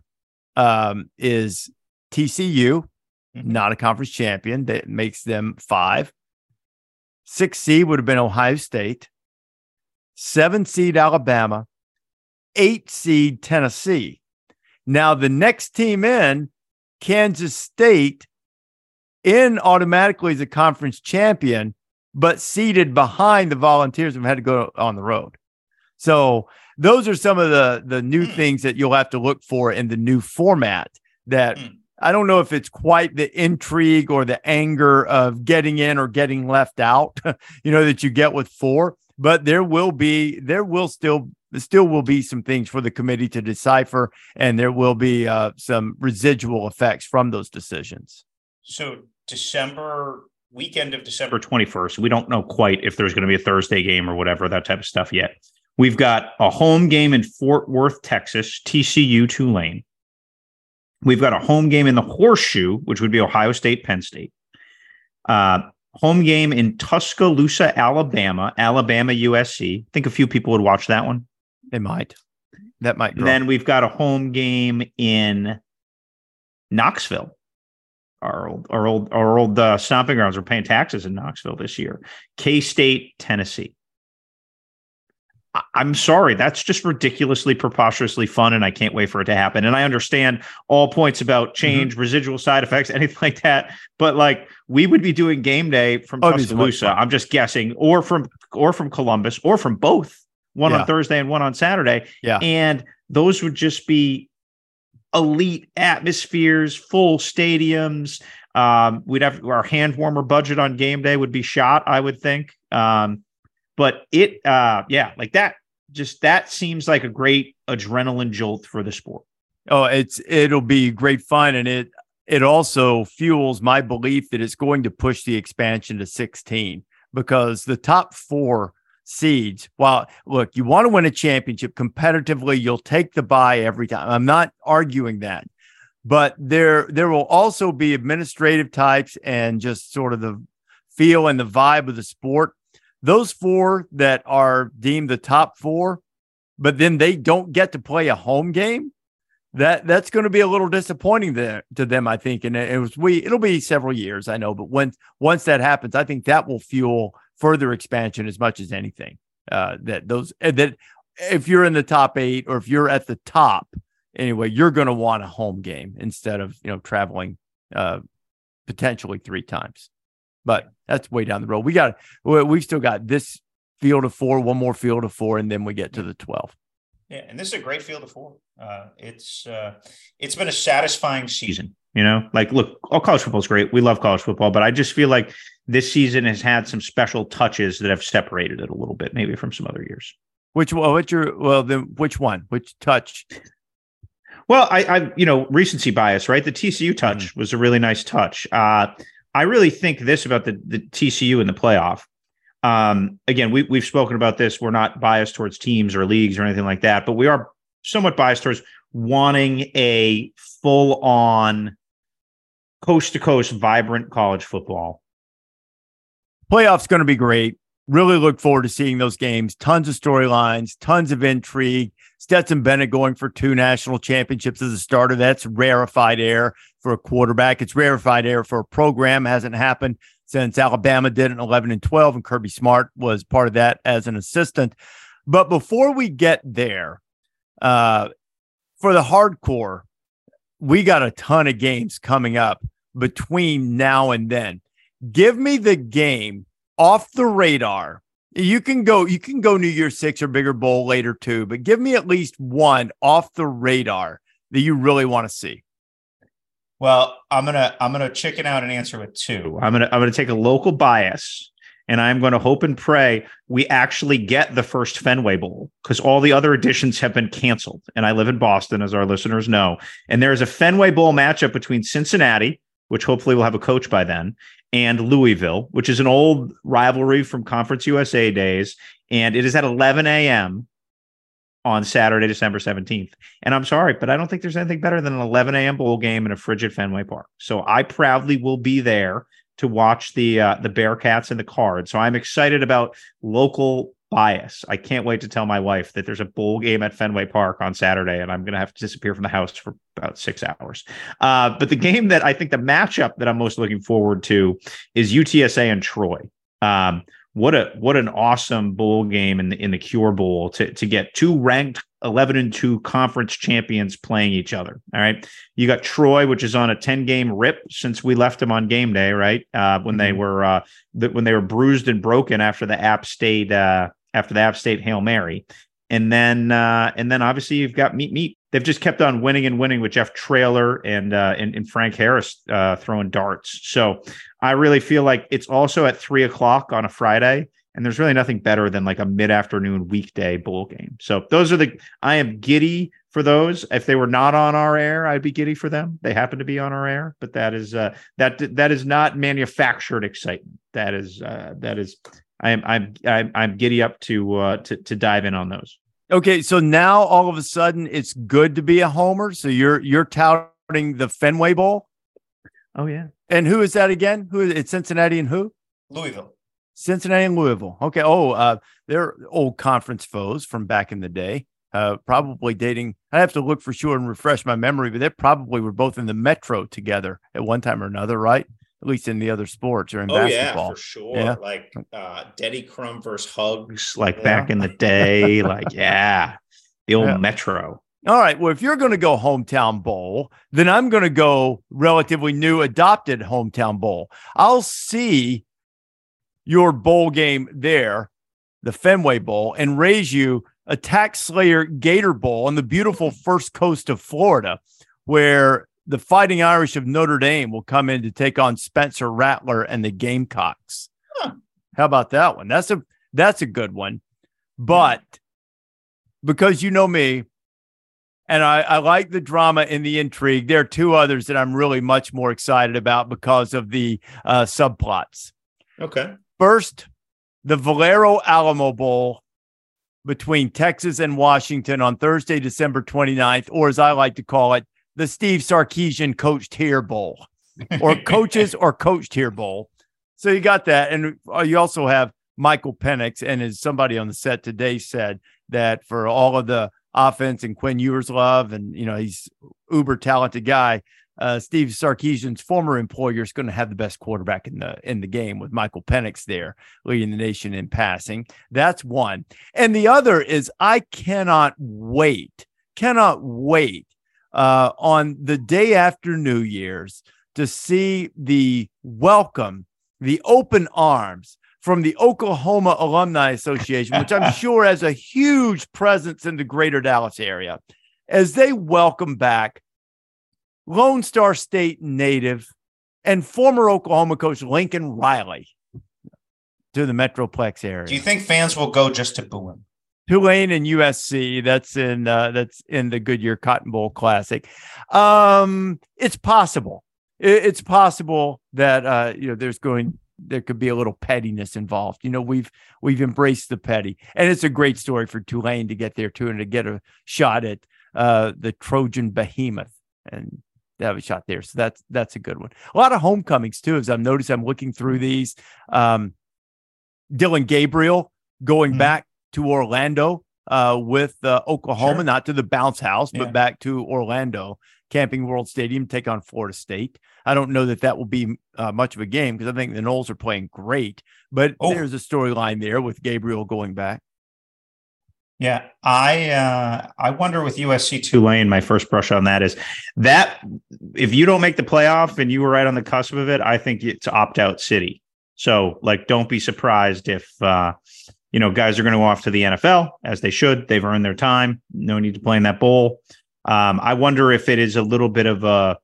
um, is T C U, mm-hmm. not a conference champion. That makes them five. Six seed would have been Ohio State. Seven seed Alabama. Eight seed Tennessee. Now the next team in, Kansas State, in automatically as a conference champion, but seated behind the Volunteers who had to go on the road. So those are some of the, the new mm. things that you'll have to look for in the new format that mm. I don't know if it's quite the intrigue or the anger of getting in or getting left out, you know, that you get with four, but there will be, there will still, still will be some things for the committee to decipher, and there will be uh, some residual effects from those decisions. So December, weekend of December twenty-first. We don't know quite if there's going to be a Thursday game or whatever, that type of stuff yet. We've got a home game in Fort Worth, Texas, T C U, Tulane. We've got a home game in the Horseshoe, which would be Ohio State, Penn State. Uh, home game in Tuscaloosa, Alabama, Alabama, U S C. I think a few people would watch that one. They might. That might. And then we've got a home game in Knoxville. Our old, our old, our old uh, stomping grounds. We're paying taxes in Knoxville this year. K-State, Tennessee. I- I'm sorry, that's just ridiculously, preposterously fun, and I can't wait for it to happen. And I understand all points about change, mm-hmm. residual side effects, anything like that. But like, we would be doing game day from oh, Tuscaloosa. I'm just guessing, or from or from Columbus, or from both. One yeah. on Thursday and one on Saturday. Yeah, and those would just be elite atmospheres, full stadiums. Um, we'd have our hand warmer budget on game day would be shot, I would think. Um, but it, uh, yeah, like that, just that seems like a great adrenaline jolt for the sport. Oh, it's, it'll be great fun. And it, it also fuels my belief that it's going to push the expansion to sixteen, because the top four seeds, while look, you want to win a championship competitively, you'll take the bye every time. I'm not arguing that, but there there will also be administrative types and just sort of the feel and the vibe of the sport. Those four that are deemed the top four, but then they don't get to play a home game, that that's going to be a little disappointing there to them, I think. And it was we it'll be several years, I know, but when once that happens, I think that will fuel further expansion as much as anything. Uh, that those that if you're in the top eight, or if you're at the top anyway, you're going to want a home game instead of, you know, traveling uh, potentially three times. But that's way down the road. We got we still got this field of four, one more field of four, and then we get to the twelve. Yeah, and this is a great field of four. Uh, it's uh, it's been a satisfying season. You know, like, look, all college football is great. We love college football, but I just feel like this season has had some special touches that have separated it a little bit, maybe from some other years. Which well, which your well, then which one? Which touch? Well, I, I, you know, recency bias, right? The T C U touch mm-hmm. was a really nice touch. Uh, I really think this about the the T C U in the playoff. Um, again, we we've spoken about this. We're not biased towards teams or leagues or anything like that, but we are somewhat biased towards wanting a full on coast to coast, vibrant college football. Playoff's going to be great. Really look forward to seeing those games. Tons of storylines, tons of intrigue. Stetson Bennett going for two national championships as a starter. That's rarefied air for a quarterback. It's rarefied air for a program. It hasn't happened since Alabama did it in eleven and twelve, and Kirby Smart was part of that as an assistant. But before we get there, uh, for the hardcore, we got a ton of games coming up between now and then. Give me the game off the radar. You can go, you can go New Year's Six or bigger bowl later too, but give me at least one off the radar that you really want to see. Well, I'm gonna I'm gonna chicken out and answer with two. I'm gonna I'm gonna take a local bias, and I'm going to hope and pray we actually get the first Fenway Bowl, because all the other editions have been canceled. And I live in Boston, as our listeners know, and there is a Fenway Bowl matchup between Cincinnati, which hopefully will have a coach by then, and Louisville, which is an old rivalry from Conference U S A days. And it is at eleven a.m. on Saturday, December seventeenth. And I'm sorry, but I don't think there's anything better than an eleven a.m. bowl game in a frigid Fenway Park. So I proudly will be there to watch the uh, the Bearcats and the Cards. So I'm excited about local bias. I can't wait to tell my wife that there's a bowl game at Fenway Park on Saturday, and I'm going to have to disappear from the house for about six hours. Uh, but the game that I think the matchup that I'm most looking forward to is U T S A and Troy. Um, what a what an awesome bowl game in the in the Cure Bowl to to get two ranked eleven and two conference champions playing each other. All right, you got Troy, which is on a ten game rip since we left them on game day, right? Uh, when mm-hmm. they were uh, the, when they were bruised and broken after the App State uh, after the App State Hail Mary, and then uh, and then obviously you've got Meat Meat. They've just kept on winning and winning with Jeff Traylor and uh, and, and Frank Harris uh, throwing darts. So I really feel like it's also at three o'clock on a Friday, and there's really nothing better than like a mid-afternoon weekday bowl game. So those are the I am giddy for those. If they were not on our air, I'd be giddy for them. They happen to be on our air, but that is uh, that that is not manufactured excitement. That is uh, that is I am I'm I'm I'm giddy up to uh, to to dive in on those. Okay, so now all of a sudden it's good to be a homer. So you're you're touting the Fenway Bowl. Oh yeah, and who is that again? Who is it? Cincinnati and who? Louisville. Cincinnati and Louisville. Okay. Oh, uh, they're old conference foes from back in the day. uh, probably dating. I have to look for sure and refresh my memory, but they probably were both in the Metro together at one time or another, right? At least in the other sports or in oh, basketball. Yeah, for sure. Yeah. Like uh, Denny Crum versus Hugs, like yeah. back in the day. Like, yeah, the old yeah. Metro. All right. Well, if you're going to go hometown bowl, then I'm going to go relatively new adopted hometown bowl. I'll see your bowl game there, the Fenway Bowl, and raise you a Tax Slayer Gator Bowl on the beautiful first coast of Florida, where the Fighting Irish of Notre Dame will come in to take on Spencer Rattler and the Gamecocks. Huh. How about that one? That's a that's a good one. But because you know me, and I, I like the drama and the intrigue, there are two others that I'm really much more excited about because of the uh, subplots. Okay. First, the Valero Alamo Bowl between Texas and Washington on Thursday, December twenty-ninth, or as I like to call it, the Steve Sarkisian Coached Here Bowl, or Coaches or Coached Here Bowl. So you got that. And you also have Michael Penix, and as somebody on the set today said, that for all of the offense and Quinn Ewers love, and, you know, he's uber talented guy, uh, Steve Sarkisian's former employer is going to have the best quarterback in the in the game with Michael Penix there leading the nation in passing. That's one. And the other is I cannot wait, cannot wait uh, on the day after New Year's to see the welcome, the open arms from the Oklahoma Alumni Association, which I'm sure has a huge presence in the greater Dallas area, as they welcome back Lone Star State native and former Oklahoma coach Lincoln Riley to the Metroplex area. Do you think fans will go just to boo him? Tulane and U S C. That's in uh, that's in the Goodyear Cotton Bowl Classic. Um, it's possible. It, it's possible that uh, you know there's going. there could be a little pettiness involved. You know, we've we've embraced the petty, and it's a great story for Tulane to get there too, and to get a shot at uh, the Trojan behemoth and have a shot there. So that's that's a good one. A lot of homecomings too, as I've noticed. I'm looking through these. Um, Dylan Gabriel going mm-hmm. back to Orlando uh, with uh, Oklahoma, sure. not to the bounce house, yeah. but back to Orlando. Camping World Stadium, take on Florida State. I don't know that that will be uh, much of a game because I think the Noles are playing great, but oh. there's a storyline there with Gabriel going back. Yeah, I uh, I wonder with U S C Tulane, my first brush on that is that if you don't make the playoff and you were right on the cusp of it, I think it's opt-out city. So, like, don't be surprised if, uh, you know, guys are going to go off to the N F L, as they should. They've earned their time. No need to play in that bowl. Um, I wonder if it is a little bit of a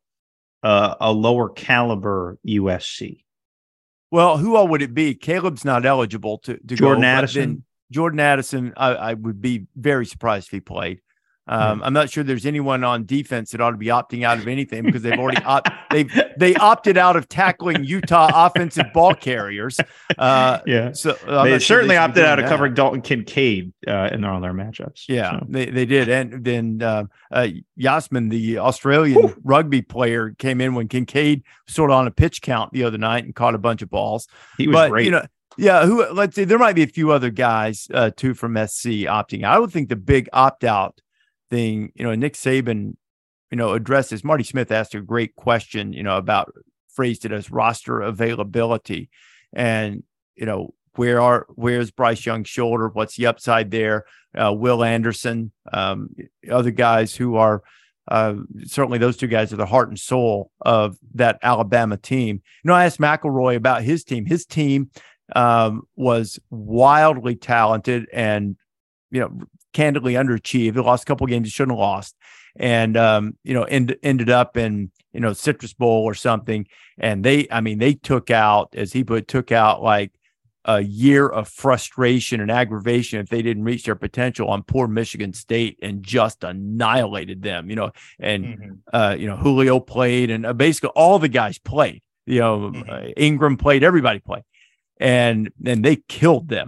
a, a lower caliber U S C. Well, who all would it be? Caleb's not eligible to, to Jordan go. Addison. Jordan Addison, I, I would be very surprised if he played. Um, hmm. I'm not sure there's anyone on defense that ought to be opting out of anything because they've already opt, they they opted out of tackling Utah offensive ball carriers. Uh, yeah, so they certainly sure they opted out of that. covering Dalton Kincaid uh, in all their matchups. Yeah, so. they they did, and then uh, uh, Yasmin, the Australian Woo! rugby player, came in when Kincaid was sort of on a pitch count the other night and caught a bunch of balls. He was but, great. You know, yeah, who? Let's see, there might be a few other guys uh, too from S C opting out. I would think the big opt out thing, you know, Nick Saban, you know, addresses. Marty Smith asked a great question, you know, about phrased it as roster availability, and you know, where are where's Bryce Young's shoulder? What's the upside there? Uh, Will Anderson, um, other guys who are uh, certainly those two guys are the heart and soul of that Alabama team. You know, I asked McElroy about his team. His team um, was wildly talented and, you know, candidly underachieved. They lost a couple of games they shouldn't have lost, and um, you know, end, ended up in you know Citrus Bowl or something. And they, I mean, they took out, as he put, took out like a year of frustration and aggravation if they didn't reach their potential on poor Michigan State and just annihilated them. You know, and mm-hmm. uh, you know Julio played, and uh, basically all the guys played. You know, mm-hmm. uh, Ingram played, everybody played, and and they killed them.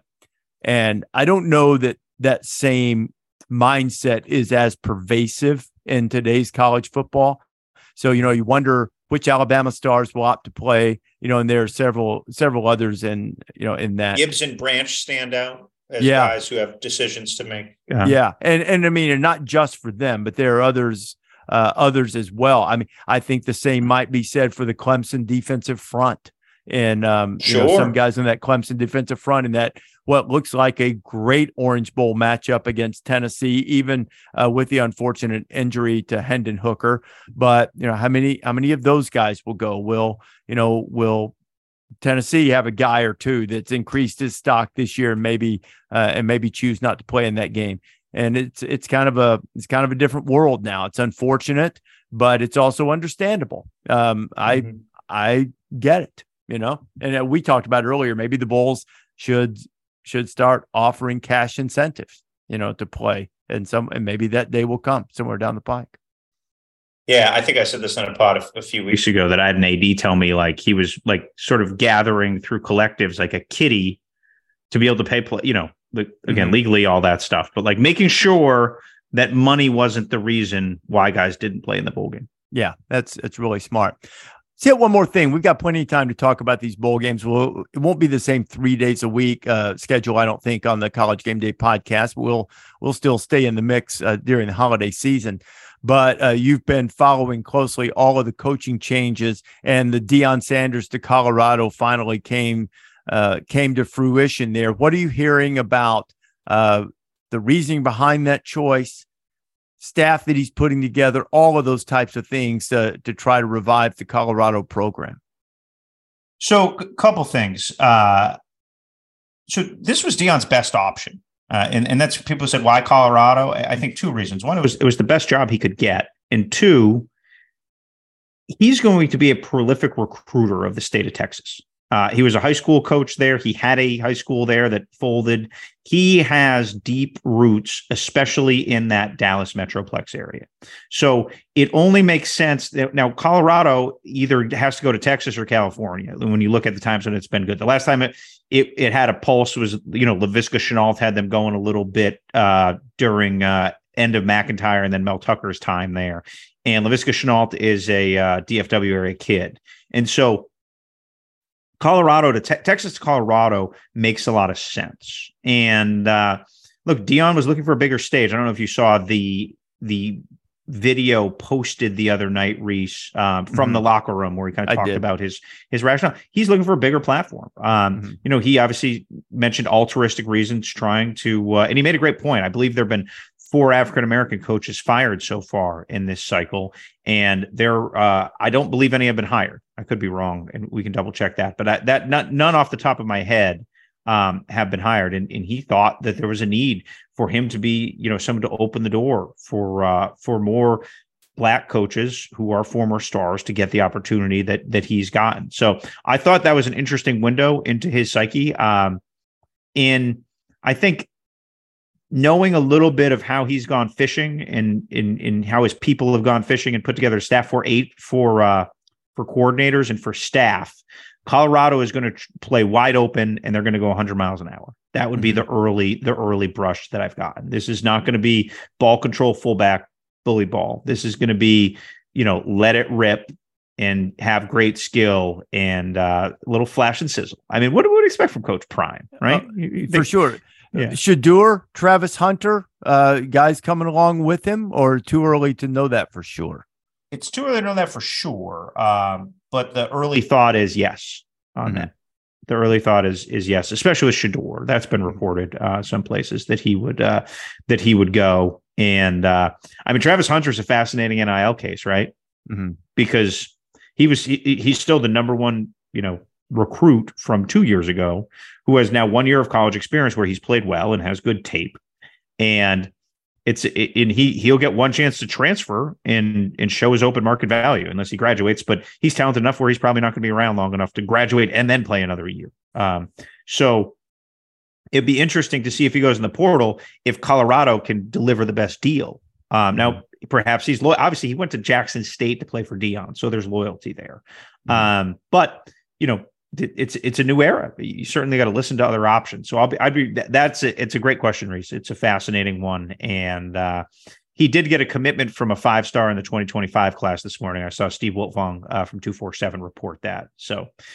And I don't know that that same mindset is as pervasive in today's college football. So, you know, you wonder which Alabama stars will opt to play, you know, and there are several, several others in, you know, in that. Gibbs and Branch stand out as yeah. guys who have decisions to make. Yeah. yeah. And, and I mean, and not just for them, but there are others, uh, others as well. I mean, I think the same might be said for the Clemson defensive front and, um, sure. you know, some guys in that Clemson defensive front and that what looks like a great Orange Bowl matchup against Tennessee, even uh, with the unfortunate injury to Hendon Hooker. But, you know, how many, how many of those guys will go? Will, you know, will Tennessee have a guy or two that's increased his stock this year and maybe, uh, and maybe choose not to play in that game? And it's, it's kind of a, it's kind of a different world now. It's unfortunate, but it's also understandable. Um, I, mm-hmm. I get it, you know, and uh, we talked about earlier, maybe the Bulls should, should start offering cash incentives, you know, to play, and some, and maybe that day will come somewhere down the pike. Yeah, I think I said this on a pod a, a few weeks ago that I had an A D tell me like he was like sort of gathering through collectives like a kitty to be able to pay, play, you know, the, again, mm-hmm. legally, all that stuff, but like making sure that money wasn't the reason why guys didn't play in the bowl game. Yeah, that's, it's really smart. Let's hit one more thing. We've got plenty of time to talk about these bowl games. Well, it won't be the same three days a week uh, schedule, I don't think, on the College Game Day podcast. We'll we'll still stay in the mix uh, during the holiday season. But uh, you've been following closely all of the coaching changes, and the Deion Sanders to Colorado finally came uh, came to fruition there. What are you hearing about uh, the reasoning behind that choice? Staff that he's putting together, all of those types of things to, to try to revive the Colorado program? So a couple things. Uh, so this was Deion's best option. Uh, and, and that's people said, why Colorado? I think two reasons. One, it was, it was the best job he could get. And two, he's going to be a prolific recruiter of the state of Texas. Uh, he was a high school coach there. He had a high school there that folded. He has deep roots, especially in that Dallas Metroplex area. So it only makes sense that now Colorado either has to go to Texas or California. When you look at the times when it's been good, the last time it it, it had a pulse was, you know, Laviska Shenault had them going a little bit uh, during uh, end of McIntyre and then Mel Tucker's time there. And Laviska Shenault is a uh, D F W area kid. And so Colorado to te- Texas to Colorado makes a lot of sense. And uh, look, Deion was looking for a bigger stage. I don't know if you saw the the video posted the other night, Reese, um, from mm-hmm. the locker room where he kind of talked about his his rationale. He's looking for a bigger platform. Um, mm-hmm. You know, he obviously mentioned altruistic reasons, trying to, uh, and he made a great point. I believe there have been four African-American coaches fired so far in this cycle. And there, uh, I don't believe any have been hired. I could be wrong, and we can double check that. But I, that not, none off the top of my head um, have been hired. And, and he thought that there was a need for him to be, you know, someone to open the door for uh, for more Black coaches who are former stars to get the opportunity that that he's gotten. So I thought that was an interesting window into his psyche. Um, in I think. Knowing a little bit of how he's gone fishing and in in how his people have gone fishing and put together a staff for eight for uh, for coordinators and for staff, Colorado is going to tr- play wide open and they're going to go one hundred miles an hour. That would mm-hmm. be the early the early brush that I've gotten. This is not going to be ball control fullback bully ball. This is going to be, you know, let it rip and have great skill and uh, a little flash and sizzle. I mean, what would we expect from Coach Prime, right? Uh, you, you think- for sure. Yeah. Shedeur, Travis Hunter, uh, guys coming along with him, or too early to know that for sure? It's too early to know that for sure. Um, but the early thought is yes on mm-hmm. that. The early thought is is yes, especially with Shedeur. That's been reported uh, some places that he would uh, that he would go. And uh, I mean, Travis Hunter's a fascinating N I L case, right? Mm-hmm. Because he was he, he's still the number one, you know, recruit from two years ago, who has now one year of college experience where he's played well and has good tape. And it's it, and he he'll get one chance to transfer and and show his open market value unless he graduates. But he's talented enough where he's probably not going to be around long enough to graduate and then play another year. Um, so it'd be interesting to see if he goes in the portal, if Colorado can deliver the best deal. Um, now, perhaps he's loyal. Obviously, he went to Jackson State to play for Deion, so there's loyalty there. Um, but you know. It's it's a new era. You certainly got to listen to other options. So I'll be I'd be that's a, it's a great question, Reese. It's a fascinating one, and uh, he did get a commitment from a five star in the twenty twenty-five class this morning. I saw Steve Wiltfong uh, from two forty-seven report that. So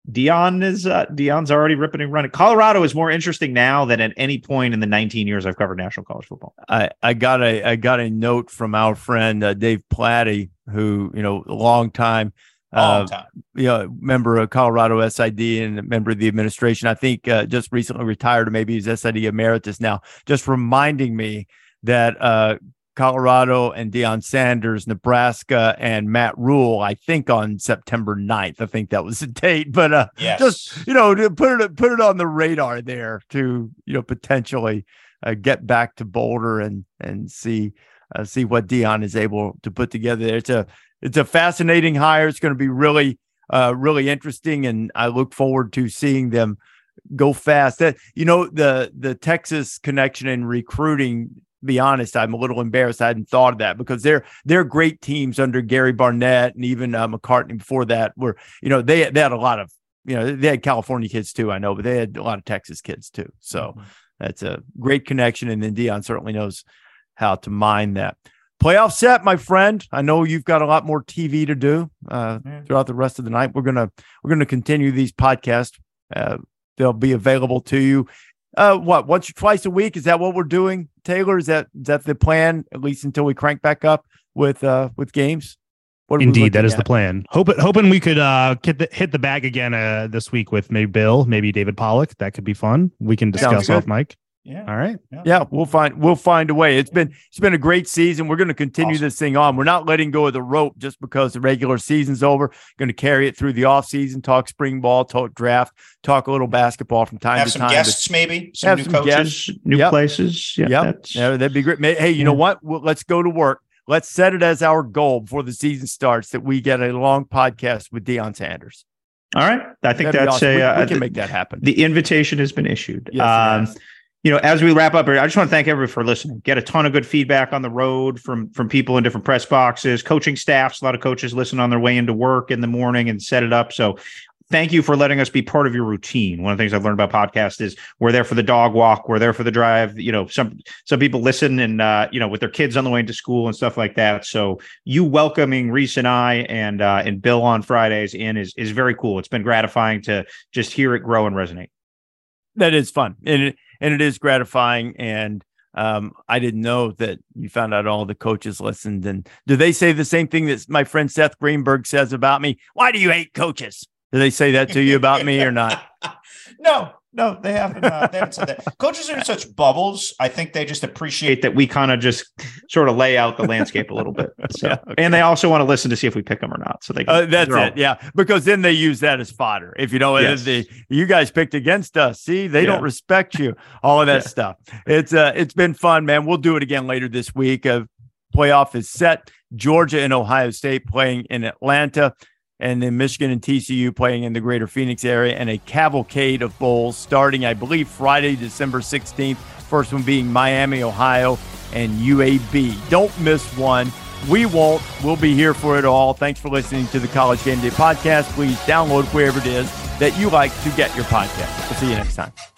Deion is uh, Deion's already ripping and running. Colorado is more interesting now than at any point in the nineteen years I've covered national college football. I, I got a I got a note from our friend uh, Dave Platty, who you know a long time, uh, time. you know, member of Colorado S I D and a member of the administration. I think uh, just recently retired, or maybe he's S I D emeritus now. Just reminding me that uh, Colorado and Deion Sanders, Nebraska and Matt Rule, I think on September ninth. I think that was the date, but uh, yes. just, you know, to put it, put it on the radar there to, you know, potentially uh, get back to Boulder and, and see, uh, see what Deion is able to put together there. It's a, it's a fascinating hire. It's going to be really, uh, really interesting. And I look forward to seeing them go fast. That, you know, the, the Texas connection in recruiting, be honest, I'm a little embarrassed I hadn't thought of that, because they're they're great teams under Gary Barnett and even uh, McCartney before that were, you know, they, they had a lot of, you know, they had California kids too, I know, but they had a lot of Texas kids too. So mm-hmm. that's a great connection. And then Deion certainly knows how to mine that. Playoff set, my friend. I know you've got a lot more T V to do uh, yeah. throughout the rest of the night. We're gonna we're gonna continue these podcasts. Uh, they'll be available to you. Uh, what, once or twice a week? Is that what we're doing, Taylor? Is that is that the plan, at least until we crank back up with uh with games? What Indeed, that is at? the plan. Hoping hoping we could uh hit the, hit the bag again uh, this week with maybe Bill, maybe David Pollock. That could be fun. We can discuss off mic. Yeah. All right. Yeah. yeah, we'll find we'll find a way. It's been it's been a great season. We're going to continue awesome. this thing on. We're not letting go of the rope just because the regular season's over. Going to carry it through the off season. Talk spring ball. Talk draft. Talk a little basketball from time have to some time. Guests, maybe some have new some coaches, guests. new yep. places. Yeah, yep. yeah, that'd be great. Hey, you yeah. know what? Well, let's go to work. Let's set it as our goal before the season starts that we get a long podcast with Deion Sanders. All right, I think That'd that's awesome. a we, uh, we can make that happen. The invitation has been issued. Yes, um, yes. You know, as we wrap up here, I just want to thank everybody for listening. Get a ton of good feedback on the road from from people in different press boxes, coaching staffs. A lot of coaches listen on their way into work in the morning and set it up. So thank you for letting us be part of your routine. One of the things I've learned about podcasts is we're there for the dog walk. We're there for the drive. You know, some some people listen and, uh, you know, with their kids on the way into school and stuff like that. So you welcoming Reese and I and uh, and Bill on Fridays in is is very cool. It's been gratifying to just hear it grow and resonate. That is fun. And it, and it is gratifying. And um, I didn't know that you found out all the coaches listened. And do they say the same thing that my friend Seth Greenberg says about me? Why do you hate coaches? Do they say that to you about me or not? No, no, they haven't. Uh, they haven't said that. Coaches are in such bubbles. I think they just appreciate that we kind of just sort of lay out the landscape a little bit. So, yeah, okay. And they also want to listen to see if we pick them or not. So they can, uh, that's it. all, yeah, because then they use that as fodder. If you know, yes. the, you guys picked against us. See, they yeah. don't respect you. All of that yeah. stuff. It's uh, it's been fun, man. We'll do it again later this week. Uh, playoff is set. Georgia and Ohio State playing in Atlanta. And then Michigan and T C U playing in the greater Phoenix area, and a cavalcade of bowls starting, I believe, Friday, December sixteenth. First one being Miami, Ohio, and U A B. Don't miss one. We won't. We'll be here for it all. Thanks for listening to the College Game Day Podcast. Please download wherever it is that you like to get your podcast. We'll see you next time.